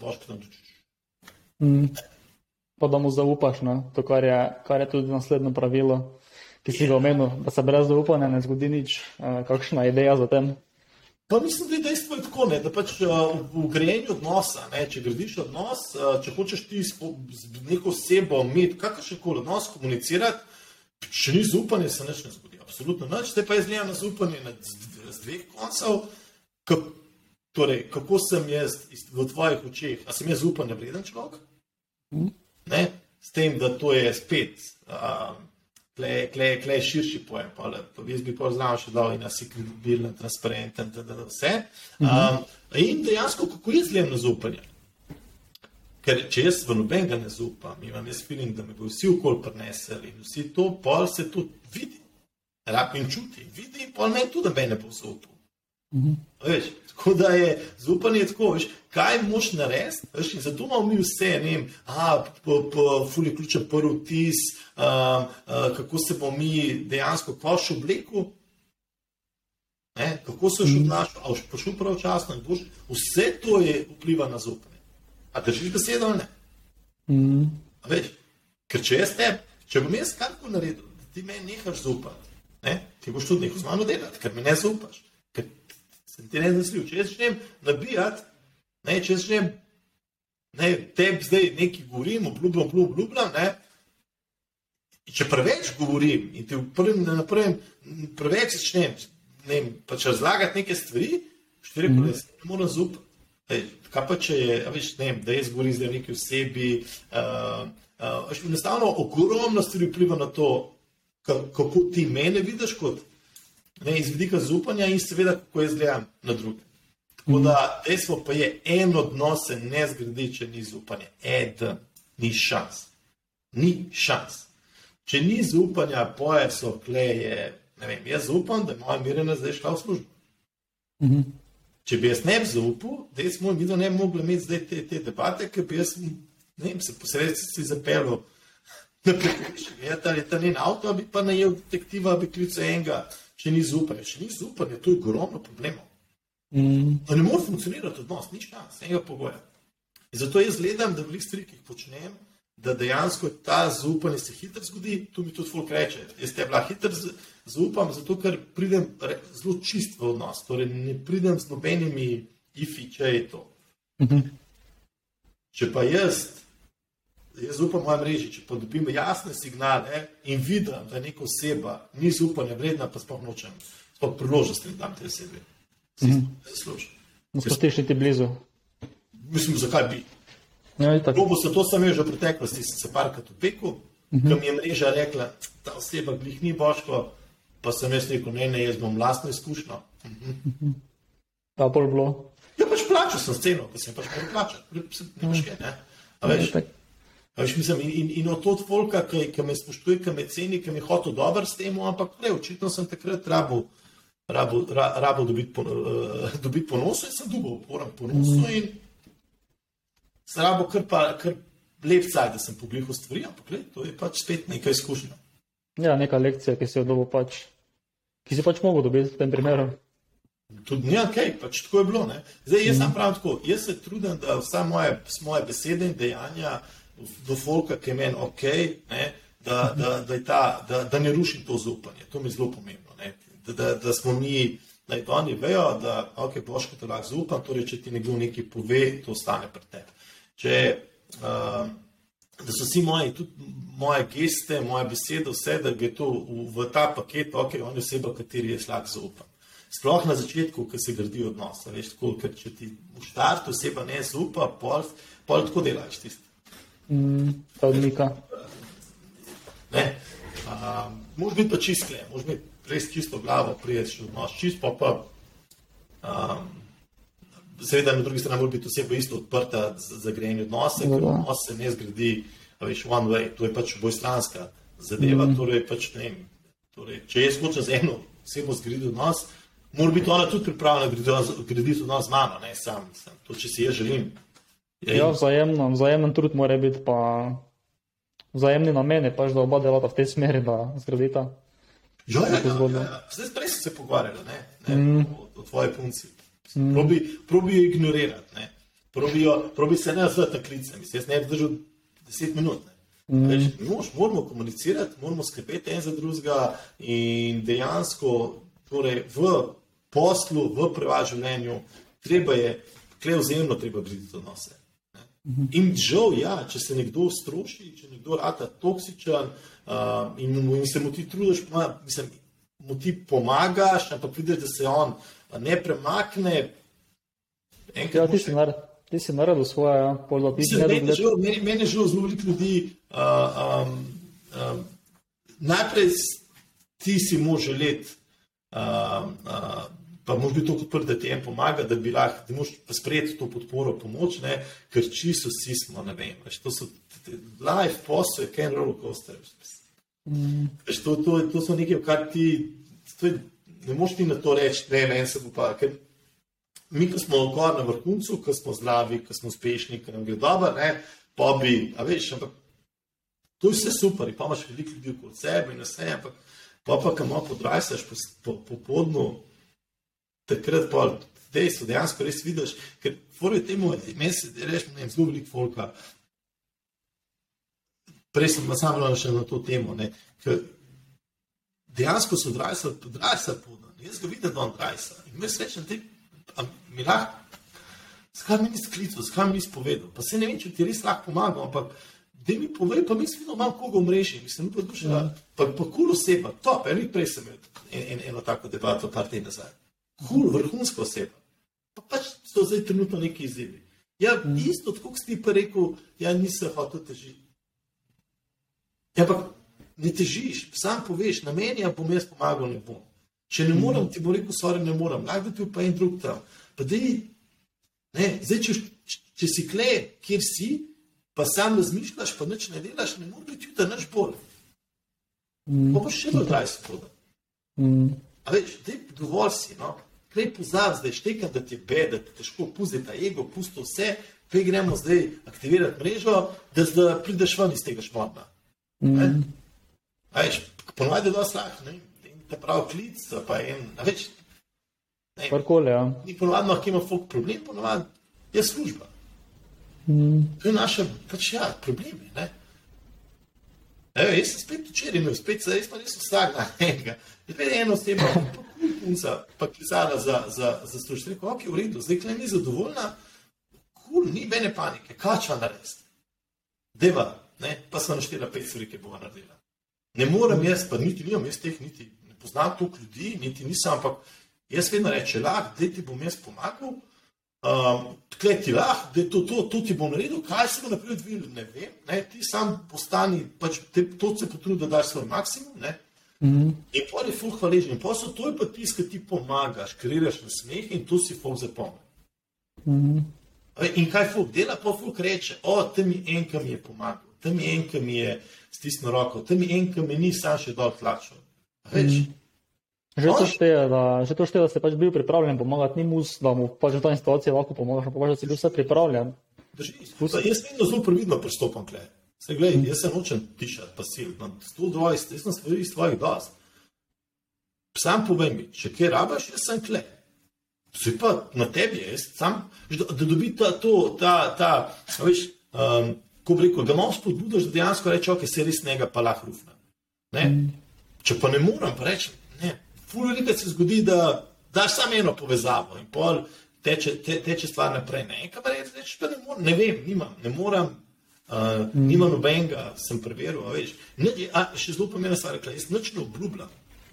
Boškom. Pa da mu zaupaš, ne? To, kar je tudi naslednjo pravilo, ki si ga omenil, da se brez zaupanja ne zgodi nič, kakšna ideja za tem. Pa mislim, da je dejstvo tako, ne, da pač v grajenju odnosa, ne, če gradiš odnos, če hočeš ti z neko osebo imeti kakršenkoli odnos, komunicirati, če ni zaupanje, se nič ne zgodi. Absolutno nič. Zdaj pa jaz gledam na zaupanje z 2 koncev. Torej, kako sem jaz v tvojih očeh, a sem jaz zaupanje vreden človek? Ne? S tem, da to je spet klej širši pojem. Jaz bi pa zraven še dal in si kredibilen, transparenten, vse. In dejansko, kako jaz gledam na zaupanje? Ker če jaz v nobenega ne zaupam, imam jaz feeling, da me bo vsi okoli prineseli in vsi to, pol se to vidi. Rab in čuti. Vidi in pol meni tudi, da meni ne bo zaupal. Veš, tako da je zaupanje tako, veš, kaj moš narediti, veš, in zato imamo mi vse, ne vem, ful je ključen prvi vtis, kako se bomo mi dejansko koš oblekel, kako se boš odnašal, a boš prišel pravočasno in boš, vse to je vpliva na zaupanje. A držiš besedo ali ne? A veš, ker če bom jaz karkoli naredil, da ti meni nehaš zaupati, ne, ti boš tudi nehal z mano delati, ker me ne zaupaš, ker sem ti ne zasljiv. Če jaz začnem nabijati, ne, če jaz začnem, ne, tebi zdaj nekaj govorim, obljubljam, ne, če preveč govorim in ti preveč začnem, ne vem, pač razlagati neke stvari, štiri pa jaz ne moram zaupati. Kaj pa če je, veš, ne vem, da jaz govorim zdaj o neki osebi, enostavno ogromno stvari vpliva na to, kako ti mene vidiš kot, ne, iz vidika zaupanja in seveda, kako jaz gledam na druge. Tako da, dejstvo pa je, en odnos se ne zgradi, če ni zaupanja. Ni šans. Ni šans. Če ni zaupanja, poje so kleje, ne vem, jaz zaupam, da je moja Mirjana zdaj šla v službo. Če bi jaz ne bi zaupal, da jaz moj video ne bi mogla imeti zdaj te debate, ker bi jaz, ne vem, se posredstvi zapeljal na prekršek. Ali je ta njen avto, bi pa najel detektiva, bi klical enega, če ni zaupanja. Če ni zaupanja, to je ogromno problemov. Da ne more funkcionirati odnos, nič šans, enega pogoja. In zato jaz gledam, da veliko stvari, ki jih počnem, da dejansko ta zaupanje se hitro zgodi, tu mi tudi folk reče, jaz te bila hitro zaupam, zato ker pridem zelo čist v odnos, torej ne pridem z nobenimi ifi, če je to. Če pa jaz zaupam moja mreži, če pa dobim jasne signale in vidim, da neka oseba ni zaupanja vredna, pa sploh nočem, sploh priložnosti ne dam te osebi. Ne spustiš niti blizu. Mislim, zakaj bi? Ja, Probo se to sam že v preteklosti, sem se parkrat opekel, ko mi je mreža rekla, ta oseba glih ni božko, pa sem jaz rekel, ne, jaz bom lastno izkušnjo. Ta pol bilo. Ja, pač plačal sem sceno, pa sem pač moral plačati. Ne pač kaj, ne? A veš, mislim, in od tod folka, ki me spoštuje, ki me ceni, ki mi je hotel dober s tem, ampak ne, očitno sem takrat rabil dobiti ponosu in sem dobil ponosu in sem rabil kar lep caj, da sem pogledal stvari, ampak to je pač spet nekaj izkušnja. Ja, neka lekcija, ki si jo dobil pač, ki si pač mogel dobiti v tem primeru. Tudi ne, pač tako je bilo, ne. Zdaj, jaz sem pravim tako, jaz se trudim, da vsa moje besede in dejanja do folka, ki je meni ne, da ne rušim to zaupanje, to mi je zelo pomembno, ne. Da smo mi, da oni vejo, da božko te lahko zaupam, torej, če ti nekdo nekaj pove, to ostane pri tebi. Da so vsi moje geste, moje besede, vse, da gre to v ta paket, on je oseba, kateri jaz lahko zaupam. Sploh na začetku, ko se gradi odnos, veš, tako, ker če ti v štartu oseba ne zaupa, pol tako delaš tisto. Ta odmika. Ne, moraš biti pa čist kle, moraš biti res čisto glavo, prijeti še odnos, čist pa seveda na drugi strani mora biti oseba isto odprta za grejanje odnose, ker odnos se ne zgradi, veš, one way, to je pač obojstranska zadeva, torej pač ne vem, torej, če jaz hočem z eno osebo zgraditi odnos, mora biti ona tudi pripravljena graditi odnos z mano, ne sam, to če si jaz želim. Ja, vzajemen trud mora biti pa vzajemni namen, pač da oba delata v tej smeri, da zgradita. Ja. Zdaj prej so se pogovarjali, o tvoji punci. Probi jo ignorirati, ne. Probi se ne zvati na klice, mislim, jaz ne bi držal 10 minut, ne. Moramo komunicirati, moramo skrbeti en za drugega in dejansko torej, v poslu, v privatnem življenju, treba je, vzajemno treba graditi odnose. In žal, ja, če se nekdo stroši, če nekdo rata toksičen in se mu ti trudiš, mislim, mu ti pomagaš, ampak vidiš, da se on ne premakne. Ja, ti si naredil svoje, pol ti si naredil. Meni je žal zelo veliko ljudi, najprej ti si moraš želeti, pa moraš biti tako odprt, da ti en pomaga, da bi lahko, da moraš sprejeti to podporo, pomoč, ne, ker čisto vsi smo, ne vem, to so life, posel, can roller coaster. To so nekaj, kar ti, ne moš ti na to reči, ne, se bo pa, ker mi, ko smo gor na vrhuncu, ko smo zdravi, ko smo uspešni, ko nam gre dobro, ne, pa bi, a veš, ampak to je vse super, pa imaš veliko ljudi okoli sebe in vse, ampak pa, ko malo podrajsaš po podnu, takrat pa dejstvo dejansko res vidiš, ker fora je temu, meni se reči, zelo veliko folka, prej sem pa sam še na to temo, ne, ker dejansko so drajsa podno, jaz ga vidim, da on drajsa, in mi srečem te, mi lahko, zakaj mi nisi klical, zakaj mi nisi povedal, pa se ne vem, če ti res lahko pomagam, ampak da mi povej, pa mislim, da imam koga v mreži, mislim, pa kul oseba, top, prej sem imel eno tako debato par tedna nazaj. Kul, vrhunska oseba. Pa pač so zdaj trenutno neki izzivi. Ja, isto, tako si ti pa rekel, ja, nisem hotel težiti. Ja, pa ne težiš, sam poveš, na meni, ja bom jaz pomagal, ne bom. Če ne morem, ti bo rekel, sorry, ne morem, lahko da ti pa en drug tam. Pa dej, ne, zdaj, če si kle, kjer si, pa sam razmišljaš, pa nič ne delaš, ne more biti jutra nič bolj. Pa še bolj drajstvo poda. A veš, dovolj si, no, klej pozav zdaj, štekam, da ti je bed, da ti težko pusti ta ego, pusti vse, kaj gremo zdaj aktivirati mrežo, da prideš ven iz tega šmodna. A veš, ponovadi je dosti lahko, ne, te prav klic, pa en, a veš, karkoli, ja. Ni ponovadno, ki ima folk problem, ponovadno je služba. To je naša, problemi, ne. Jaz sem spet včeraj imel, res pa nisem vsak dan enega. Je spet eno osebo, punca, pa klicala za službo. Rekel, ok, v redu, zdaj kle ni zadovoljna, ni mene panike, kaj čva narediti? Deva, ne, pa sem naštela 5 stvari, ki bova naredila. Ne morem jaz, pa niti nimam jaz teh, niti ne poznam toliko ljudi, niti nisem, ampak jaz vedno reče, daj ti bom jaz pomagal, tkle ti lahko, da to ti bom naredil, kaj se bo naprej odvijalo, ne vem, ne, ti sam postani, pač to se potrudi, da daš svoj maksimum, ne, in pol je ful hvaležen, in posel, to je pa tis, ki ti pomagaš, kreiraš na smeh in to si ful zapomne. In kaj ful dela, pa ful reče, tam je en, ki mi je pomagal, tam je en, ki mi je stisnil roko, tam je en, ki mi ni sam še dol tlačil. Več? Že to šteje, da si pač bil pripravljen pomagati, ni mus, da mu pač v tej situaciji lahko pomagaš, pa pač da si bil vse pripravljen. Jaz vedno zelo previdno pristopam kle. Saj glej, jaz se nočem tišati pasil, na 120, jaz sem stvari iz tvojih dost. Sam povem mi, če kaj rabaš, jaz sem kle. Vsi pa na tebi je, sam, da dobi veš, ko bi rekel, da malo spodbudaš, da dejansko reče, ok, se res njega pa lahko rufna. Če pa ne moram, pa rečem, ne, ful velikrat se zgodi, da daš samo eno povezavo in pol teče stvar naprej. Ne, kaj pa reči, pa ne moram, ne vem, ne moram, nimam nobenega, sem preveril, veš. Še zelo pomembna stvar rekla, jaz nič ne obljubljam.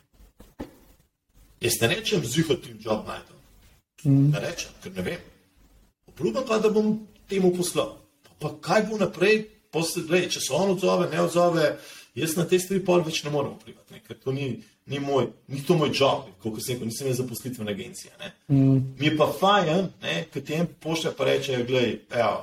Jaz ne rečem, zjutraj ti job najdem. Ne rečem, ker ne vem. Obljubljam pa, da bom temu poslal. Pa kaj bo naprej, če se on odzove, ne odzove, jaz na te stvari pol več ne morem vplivati, ker to ni to moj job, koliko sem rekel, nisem jaz zaposlitvena agencija. Mi je pa fajn, ker ti en pošlje pa reče, glej,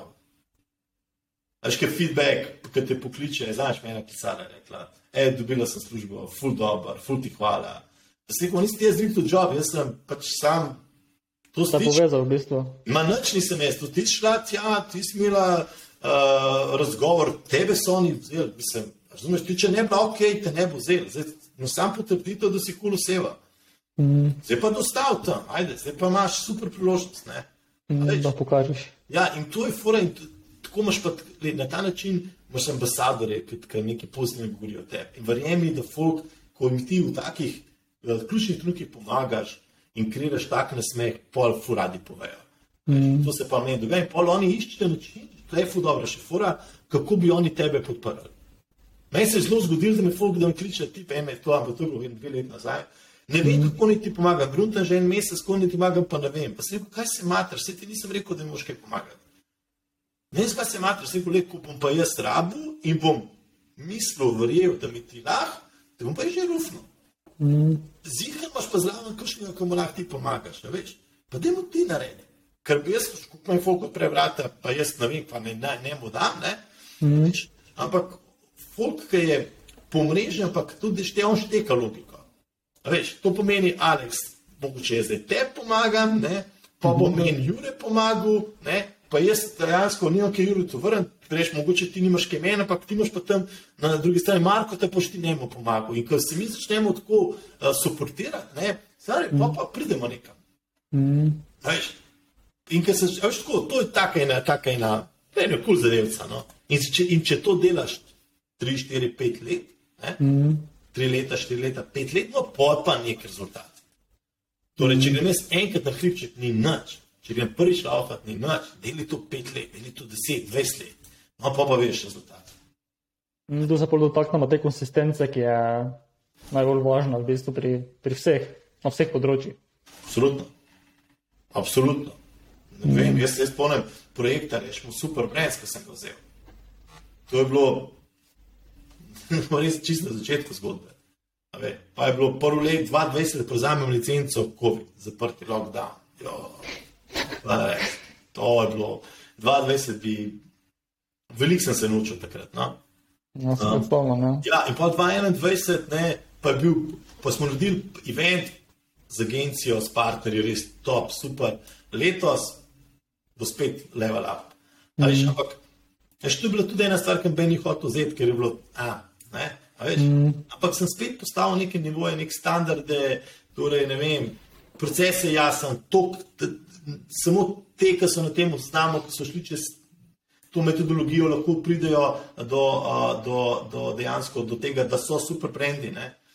veš, kaj feedback, ki te pokliče, znaš, me ena klicala rekla, dobila sem službo, ful dober, ful ti hvala. Jaz rekel, nisi ti jaz drink to job, jaz sem pač sam, to sta povezal v bistvu. Ma nič nisem jaz, ti si šla tja, ti si imela razgovor, tebe so oni vzeli, mislim, razumeš, ti če ne bila ok, te ne bo vzeli, zdaj sam potrditev, da si kul oseba. Zdaj pa dostav tam, ajde, zdaj pa imaš super priložnost, ne. Da pokažeš. Ja, in to je fora, in tako imaš pa, na ta način imaš ambasadorje, ki nekaj pozitivno govorijo o tebi. In verjemi, da folk, ko jim ti v takih ključnih trenutkih pomagaš in kreiraš tak nasmeh, pol ful radi povejo. To se pa meni dogaja in pol oni iščejo način, to je ful dobra še fora, kako bi oni tebe podprli. Meni se je zelo zgodilo, da me folk, da mi kliče, tip, to je bilo 2 let nazaj, ne vem, kako ni ti pomagam, gruntam že en mesec, kako ni ti pomagam, pa ne vem. Pa sem rekel, kaj se matraš, saj ti nisem rekel, da mi moš kaj pomagati. Ne vem, kaj se matraš, sem rekel, ko bom pa jaz rabil in bom mislil, verjel, da mi ti lahko, da bom pa je že rufno. Zihar imaš pa zraven kakšnega, ko mu lahko ti pomagaš, ne veš, pa dajmo ti naredi. Ker bi jaz, kako me folk odpre vrata, pa jaz ne vem, pa ne mu dam, ne, ampak folk, ki je pomrežen, ampak tudi on šteka logiko. Veš, to pomeni, Alex, mogoče jaz zdaj te pomagam, ne, pa bo meni Jure pomagal, ne, pa jaz dejansko nimam kaj Jure to vrn, reš, mogoče ti nimaš kaj meni, ampak ti imaš pa tam na drugi strani Marko, te pa ti njemu pomagal. In ko se mi začnemo tako suportirati, ne, stvari, pa pridemo nekam. Veš, in ko se, veš tako, to je taka ena, ne, kul zadevca, no. In če to delaš 3, 4, 5 let, ne, 3 leta, 4 leta, 5 let, no, pa nek rezultat. Torej, če grem jaz enkrat na hribček, ni nič. Če grem prvič laufat, ni nič. Deli to 5 let, deli to 10, 20 let. No, pa veš rezultat. Tu se pa dotaknemo te konsistence, ki je najbolj važna v bistvu pri vseh, na vseh področjih. Absolutno. Ne vem, jaz se spomnim projekta, rečemo Super Brands, ko sem ga vzel. To je bilo res čisto na začetku zgodbe. Pa je bilo prvo let 2020, da prevzamem licenco COVID, zaprti lockdown. To je bilo 2020 veliko sem se naučil takrat, no. Ja, sem predstavljam, ja. Ja, in pa 2021, ne, pa smo naredili event z agencijo, s partnerji, res top, super. Letos bo spet level up. Ampak, to je bila tudi ena stvar, ki bi ni hotel vzeti, ker je bilo, ne, ampak sem spet postavil neke nivoje, nek standarde, torej, ne vem, proces je jasen, samo te, ki so na tem znamo, ki so šli čez to metodologijo, lahko pridejo do dejansko do tega, da so super brendi.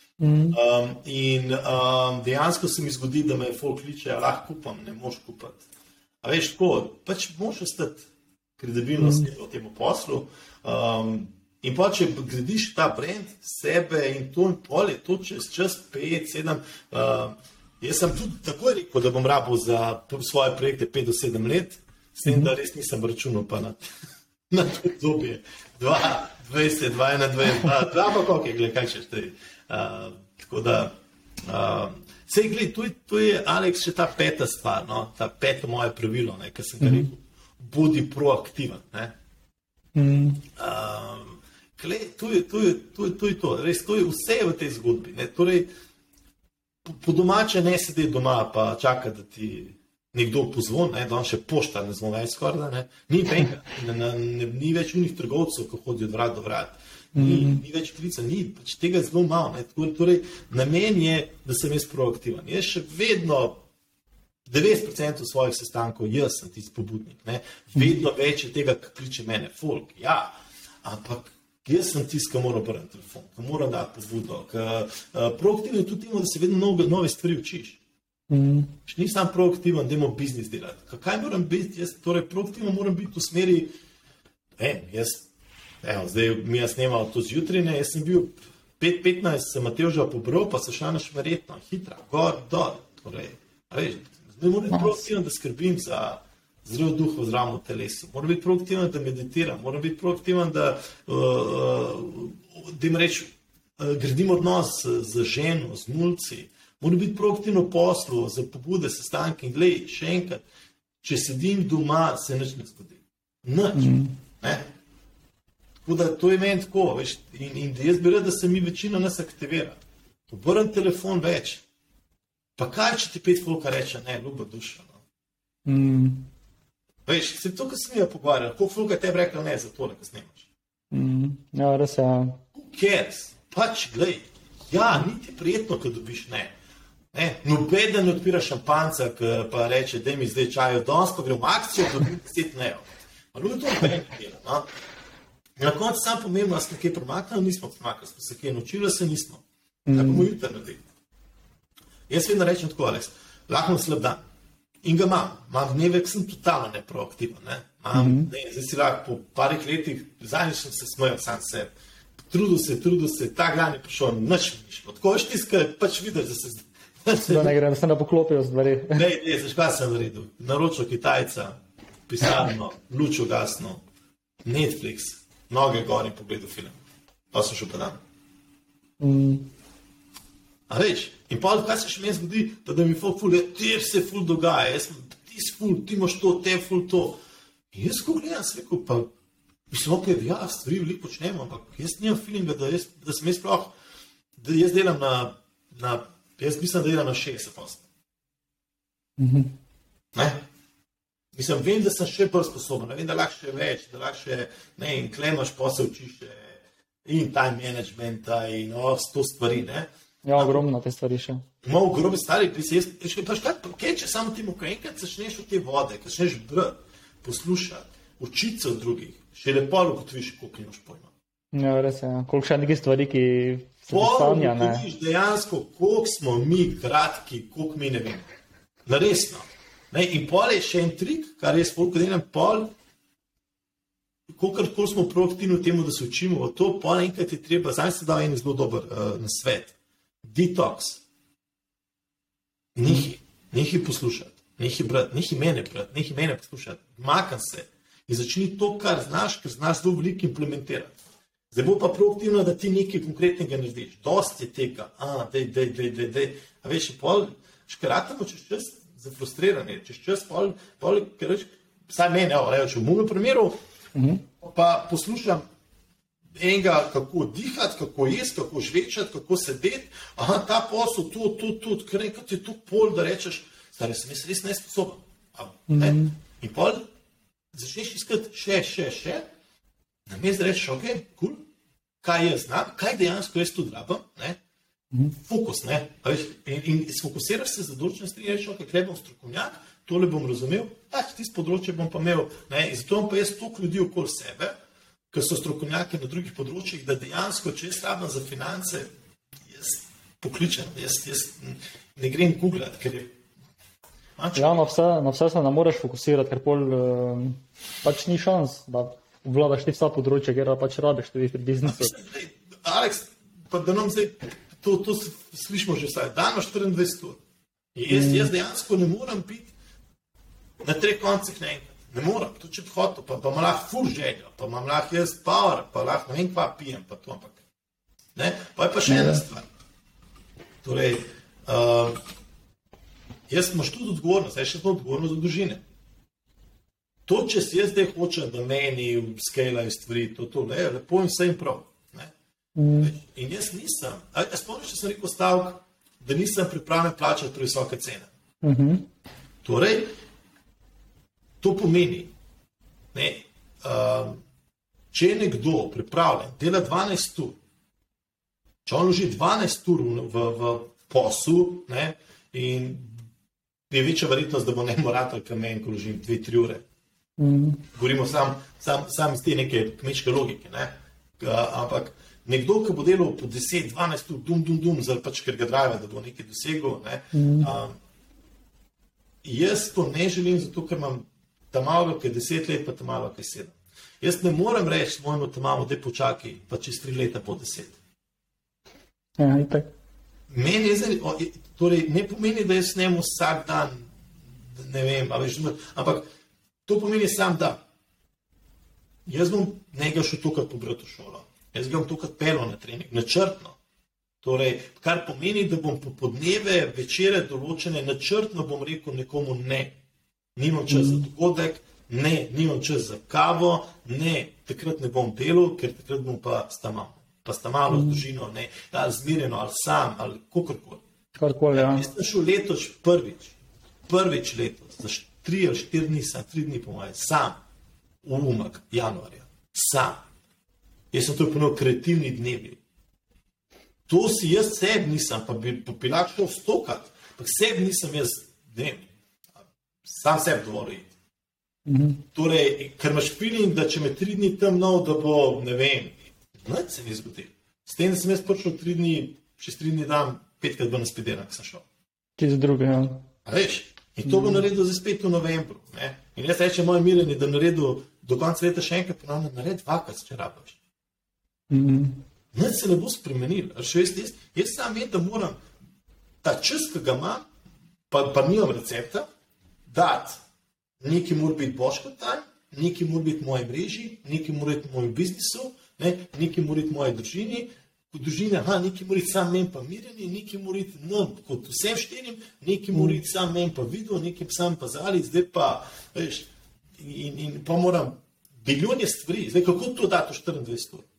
Dejansko se mi zgodi, da me folk kliče, lahko kupam, ne moš kupati. A veš, tako, pač moš ostati kredibilnost v tem poslu. In pa, če gradiš ta brand sebe in to in pol je to čez 5, 7, jaz sem tudi takoj rekel, da bom rabil za svoje projekte 5 do 7 let, s tem, da res nisem računal pa na to obdobje. 20, 21, 2 pa koliko je, gled, kaj še štej. Tako da, sej, gled, to je, Aleks, še ta 5. stvar, no? Ta 5. moje pravilo, kar sem ga rekel, bodi proaktiven. To je to, res, to je vse v tej zgodbi. Torej, po domače ne sedi doma pa čaka, da ti nekdo pozvon, da on še pošta ne zvon več skorda, ni penka, ni več unih trgovcev, ki hodijo od vrat do vrat, ni več klica, pač tega je zelo malo. Torej, namen je, da sem jaz proaktiven. Jaz še vedno 90% svojih sestankov, jaz sem tisti pobudnik, vedno več je tega, ki kliče mene folk, ja, ampak jaz sem tisti, ki mora obrniti telefon, ki mora dati pobudo, proaktivno je tudi temo, da se vedno nove stvari učiš. Nisem proaktiven, da imamo biznis delati. Kaj moram biti? Jaz, torej, proaktiven moram biti v smeri, zdaj mi jaz snemam to zjutraj, jaz sem bil 5:15, sem Matevža pobral, pa se šla na Šmeretno, hitra, gor, dol, torej, zdaj moram biti proaktiven, da skrbim za zdrav duh v zdravem telesu. Moram biti proaktiven, da meditiram, moram biti proaktiven, da jim reči, gradim odnos z ženo, z mulci, moram biti proaktivno v poslu, za pobude, sestanke in glej, še enkrat, če sedim doma, se nič ne zgodi. Nič. Tako da to je meni tako, veš, in jaz bi rad, da se mi večina nas aktivira. Obrn telefon več. Pa kaj, če ti 5 folka reče, ne, ljuba duša. Veš, se to, ko sem jo pogovarjal, koliko folka tebi rekla ne za tole, ko snemaš. Ja, res je. Who cares? Pač, glej, ja, niti prijetno, ko dobiš ne. Nobeden ne odpira šampanca, pa reče, da mi zdaj čajo danes, pa gremo akcijo, da bi 10 nejo. Pa ljubim to noben dela, no? Na koncu sam pomembno, da smo kaj premaknili, nismo premaknili, smo se kaj naučili, se nismo. Kaj bomo jutri naredili? Jaz vedno rečem tako, Aleks, lahko imam slab dan. In ga imam dneve, ki sem totalno neproaktiven, zdaj si lahko po parih letih, zadnjič sem se smejal sam sebi. Trudil se, ta dan je prišel, nič mi ni šlo. Tako je štiska, pač vidiš, da se zdaj. Da ne gre, da se ne poklopijo stvari. Zdaj, kaj sem naredil? Naročil Kitajca, pisarno, luč ugasnil, Netflix, noge gor in pogledal film. Pa sem šel pa dan. A veš, in pa kaj se še meni zgodi, da mi folk ful, te se ful dogaja, jaz sem ti ful, ti imaš to, te ful to. In jaz ko gledam, sem rekel, pa mislim, ok, ja, stvari veliko počnemo, ampak jaz nimam feelinga, da sem jaz sploh, da jaz delam jaz mislim, da delam na 60%. Mislim, vem, da sem še bolj sposoben, vem, da lahko še več, da lahko še, in klemaš posel učiš in time managementa in 100 stvari, Ja, ogromno te stvari še. Malo ogromno stvari, če samo ti mu enkrat začneš v te vode, ko začneš brati, poslušati, učiti se od drugih, še lepo ugotoviš, koliko imaš pojma. Ja, res je, koliko še nekaj stvari, ki se ti sanja, ne. Ugotoviš dejansko, koliko smo mi kratki, koliko mi ne vemo. Naresno. In pol je še en trik, kar jaz koliko delam, koliko smo proaktivni v temu, da se učimo v to, pol enkrat je treba, zdaj se dal en zelo dober nasvet. Detox. Nehaj poslušati, nehaj brati, nehaj mene poslušati, makam se in začni to, kar znaš zelo veliko implementirati. Zdaj bo pa proaktivno, da ti nekaj konkretnega narediš. Dosti je tega, dej. A veš, pol, škaratamo čez čas za frustriranje, čez čas pol, ker reč, vsaj mene, reč, v mojem primeru, pa poslušam enega, kako dihati, kako jesti, kako žvečati, kako sedeti, ta posel, to, ker enkrat je to pol, da rečeš, stari, sem jaz res nesposoben. In pol začneš iskati še, namesto da rečeš, ok, cool, kaj jaz znam, kaj dejansko jaz tudi rabim, Fokus, ne? In sfokusiraš se za določene stvari, rečeš, kaj bom strokovnjak, tole bom razumel, tisto področje bom pa imel, ne? In zato imam pa jaz toliko ljudi okoli sebe, ki so strokovnjaki na drugih področjih, da dejansko, če jaz rabim za finance, jaz pokličem, jaz ne grem googlat, ker je... Ja, na vse se ne moreš fokusirati, ker pol pač ni šans, da obvladaš ti vsa področja, ker pač rabiš tudi pri biznisu. Aleks, pa da nam zdaj, to slišimo že vsaj, dan imaš 24 ur. Jaz dejansko ne moram biti na 3 koncih naenkrat. Ne moram, to če bi hotel, pa imam lahko ful željo, pa imam lahko jaz power, pa lahko ne vem kva pijem, pa to, ampak. Ne? Pa je pa še ena stvar. Torej, jaz imaš tudi odgovornost, jaz še to odgovornost za družine. To, če si jaz zdaj hočem, da meni skalajo stvari, to lepo in vse in prav. Ne? In jaz nisem, spomniš, če sem rekel stavek, da nisem pripravljen plačati previsoke cene. Torej, to pomeni, ne, če je nekdo pripravljen dela 12 ur, če on loži 12 ur v poslu, ne, in je večja verjetnost, da bo ne moratel kamen, ko ložim 2-3 ure. Govorimo sam iz te neke kmečke logike, ne, ampak nekdo, ki bo delal po 10-12 ur, dum, pač, ker ga drive, da bo nekaj dosegel, ne, jaz to ne želim, zato ker imam ta malo, ki je 10 let, pa ta malo, ki je 7. Jaz ne morem reči svojemu ta malo, da počakaj, pa čez 3 leta po 10. Ja, itak. Meni je, torej, ne pomeni, da jaz snem vsak dan, ne vem, ampak to pomeni sam, da jaz bom nekaj šel tokrat pobrati v šolo. Jaz ga bom tokrat pelil na trening, načrtno. Torej, kar pomeni, da bom popodneve, večere določene, načrtno bom rekel nekomu ne. Nimam čas za dogodek, ne, nimam čas za kavo, ne, takrat ne bom delal, ker takrat bom pa sta malo z družino, ne, ali zmirjeno, ali sam, ali kakorkoli. Karkoli, ja. Jaz sem šel letos prvič letos, za 3 ali 4 dni, 3 dni po moje, sam, v Umag, januarja, sam. Jaz sem to ponovil kreativni dnevi. To si jaz sebi nisem, pa bi lahko šel stokat, pa sebi nisem jaz, ne vem, sam sebi dovolil iti. Torej, ker imaš feeling, da če me 3 dni tam nov, da bo, ne vem, nič se ni zgodil. S tem, da sem jaz prišel 3 dni, čez 3 dni dan, 5krat bo naspedena, ki sem šel. Čez druge, ja. A veš, in to bo naredil zdaj spet v novembru. Ne? In jaz rečem moj Mirjani, da naredil do konca leta še enkrat, ponovno naredi 2krat, če rabiš. Nič se ne bo spremenil. Jaz sam vem, da moram ta čas, ki ga imam, pa nimam recepta, dati. Nekaj mora biti boško tam, nekaj mora biti v moji mreži, nekaj mora biti v mojem biznisu, nekaj mora biti v moji družini, nekaj mora biti sam meni pa Mirjani, nekaj mora biti nam, kot vsem 4, nekaj mora biti sam meni pa Vido, nekaj sam pa Zali, zdaj pa, veš, in pa moram biljonje stvari, zdaj kako to dati v 24 ur?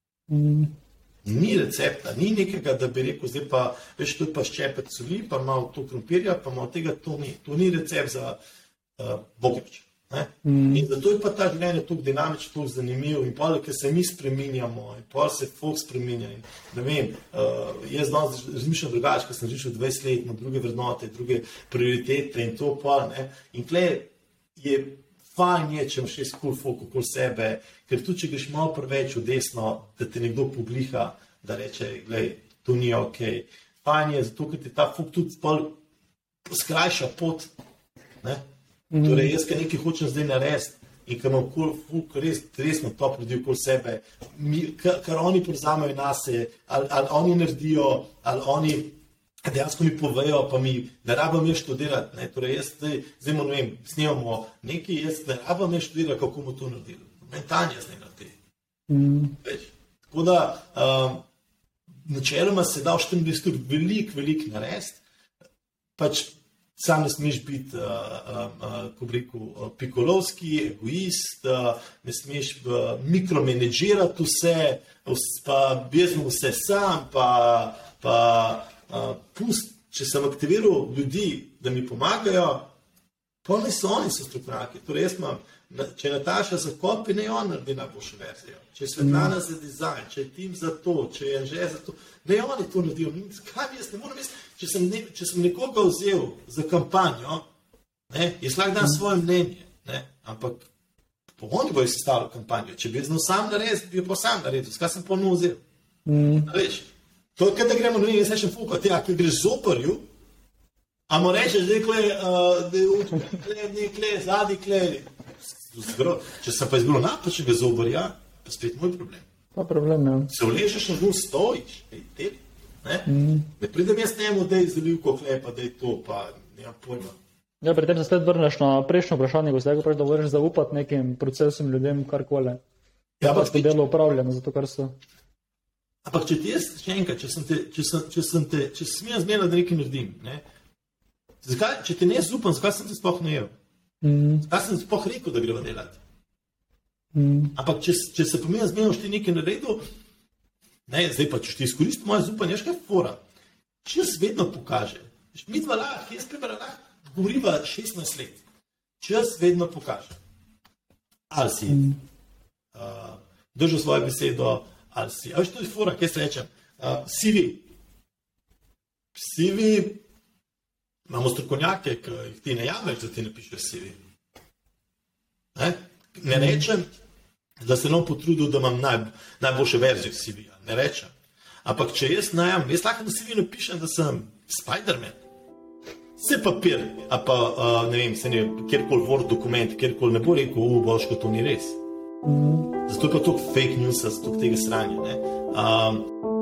Ni recepta, ni nekega, da bi rekel, zdaj pa, veš, to je pa ščepet soli, pa malo to krompirja, pa malo tega, to ni recept za Bogovič. In zato je pa ta življenje tako dinamično, tako zanimivo in pol, ker se mi spreminjamo in pol se folk spreminja in ne vem, jaz danes razmišljam drugače, ker sem živel 20 let, imam druge vrednote, druge prioritete in to pol, ne, in tle je fajn če imaš res cool folk okoli sebe, ker tudi če greš malo preveč v desno, da te nekdo pobliha, da reče, glej, to ni okej. Fajn je, zato ker ti ta folk tudi pol skrajša pot, ne. Torej, jaz, ker nekaj hočem zdaj narediti in ker imam folk resno top ljudi okoli sebe, kar oni prevzamejo nase, ali oni naredijo, ali oni dejansko mi povejo, pa mi ne rabim jaz študirati, ne, torej jaz zdaj ne vem, snemamo nekaj, jaz ne rabim jaz študirati, kako bomo to naredili. Mentanje zdaj naredi. Tako da, načeloma se da v 24 ur veliko narediti, pač sam ne smeš biti, ko bi rekel, pikolovski, egoist, ne smeš mikromenedžirati vse, pa jaz vse sam, pa pust, če sem aktiviral ljudi, da mi pomagajo, pa ne so oni strokovnjaki. Torej jaz imam če je Nataša za kopi, ne on naredi najboljšo verzijo. Če je Svetlana za dizajn, če je Tim za to, če je Anže za to, ne oni to naredijo. Kaj jaz ne morem misliti, če sem nekoga vzel za kampanjo, jaz lahko dam svoje mnenje, ampak oni bojo sestavili kampanjo. Če bi znal sam narediti, bi jo pa sam naredil. Skaj sem pa vzel? Veš, to je, da gremo, jaz rečem fukati, ki greš z operju, a mu rečeš, da je nekle, zadnji kle. Če sem pa izbral napačnega zobarja, pa spet moj problem. Pa problem, ja. Se vležeš na dnu, stojiš, ne pridem jaz njemu, da je zalivko klepa, da je to, pa nemam pojma. Ja, pri tem se spet vrneš na prejšnjo vprašanje, ko ste rekli, da moraš zaupati nekim procesom, ljudem, karkoli. Ja, pa ste delo upravljeno, zato kar so. Ampak če ti jaz, še enkrat, če sem jaz zmeraj, da nekaj naredim, zakaj, če te ne zaupam, zakaj sem te sploh najel? Zakaj sem sploh rekel, da greva delati? Ampak če se pomeni zmeraj, ti nekaj naredil, zdaj pa, če ti izkoristim moje zaupanje, je kaj fora. Čas vedno pokaže. Mi dva lahko, jaz primer lahko govoriva 16 let. Čas vedno pokaže. Ali si držal svojo besedo, ali si. A veš, to je fora, kaj se rečem. CV, imamo strokovnjake, ki jih ti ne javljaš, da ti napišeš CV. Ne rečem, da se nam potrudil, da imam najboljše verzijo CV-ja. Ne rečem. Ampak če jaz najam, jaz lahko na CV napišem, da sem Spider-Man. Vse papir, a pa, ne vem, kjerkoli Word dokument, kjerkoli ne bo rekel, boško, to ni res. Zato je pa toliko fake news, toliko tega sranja,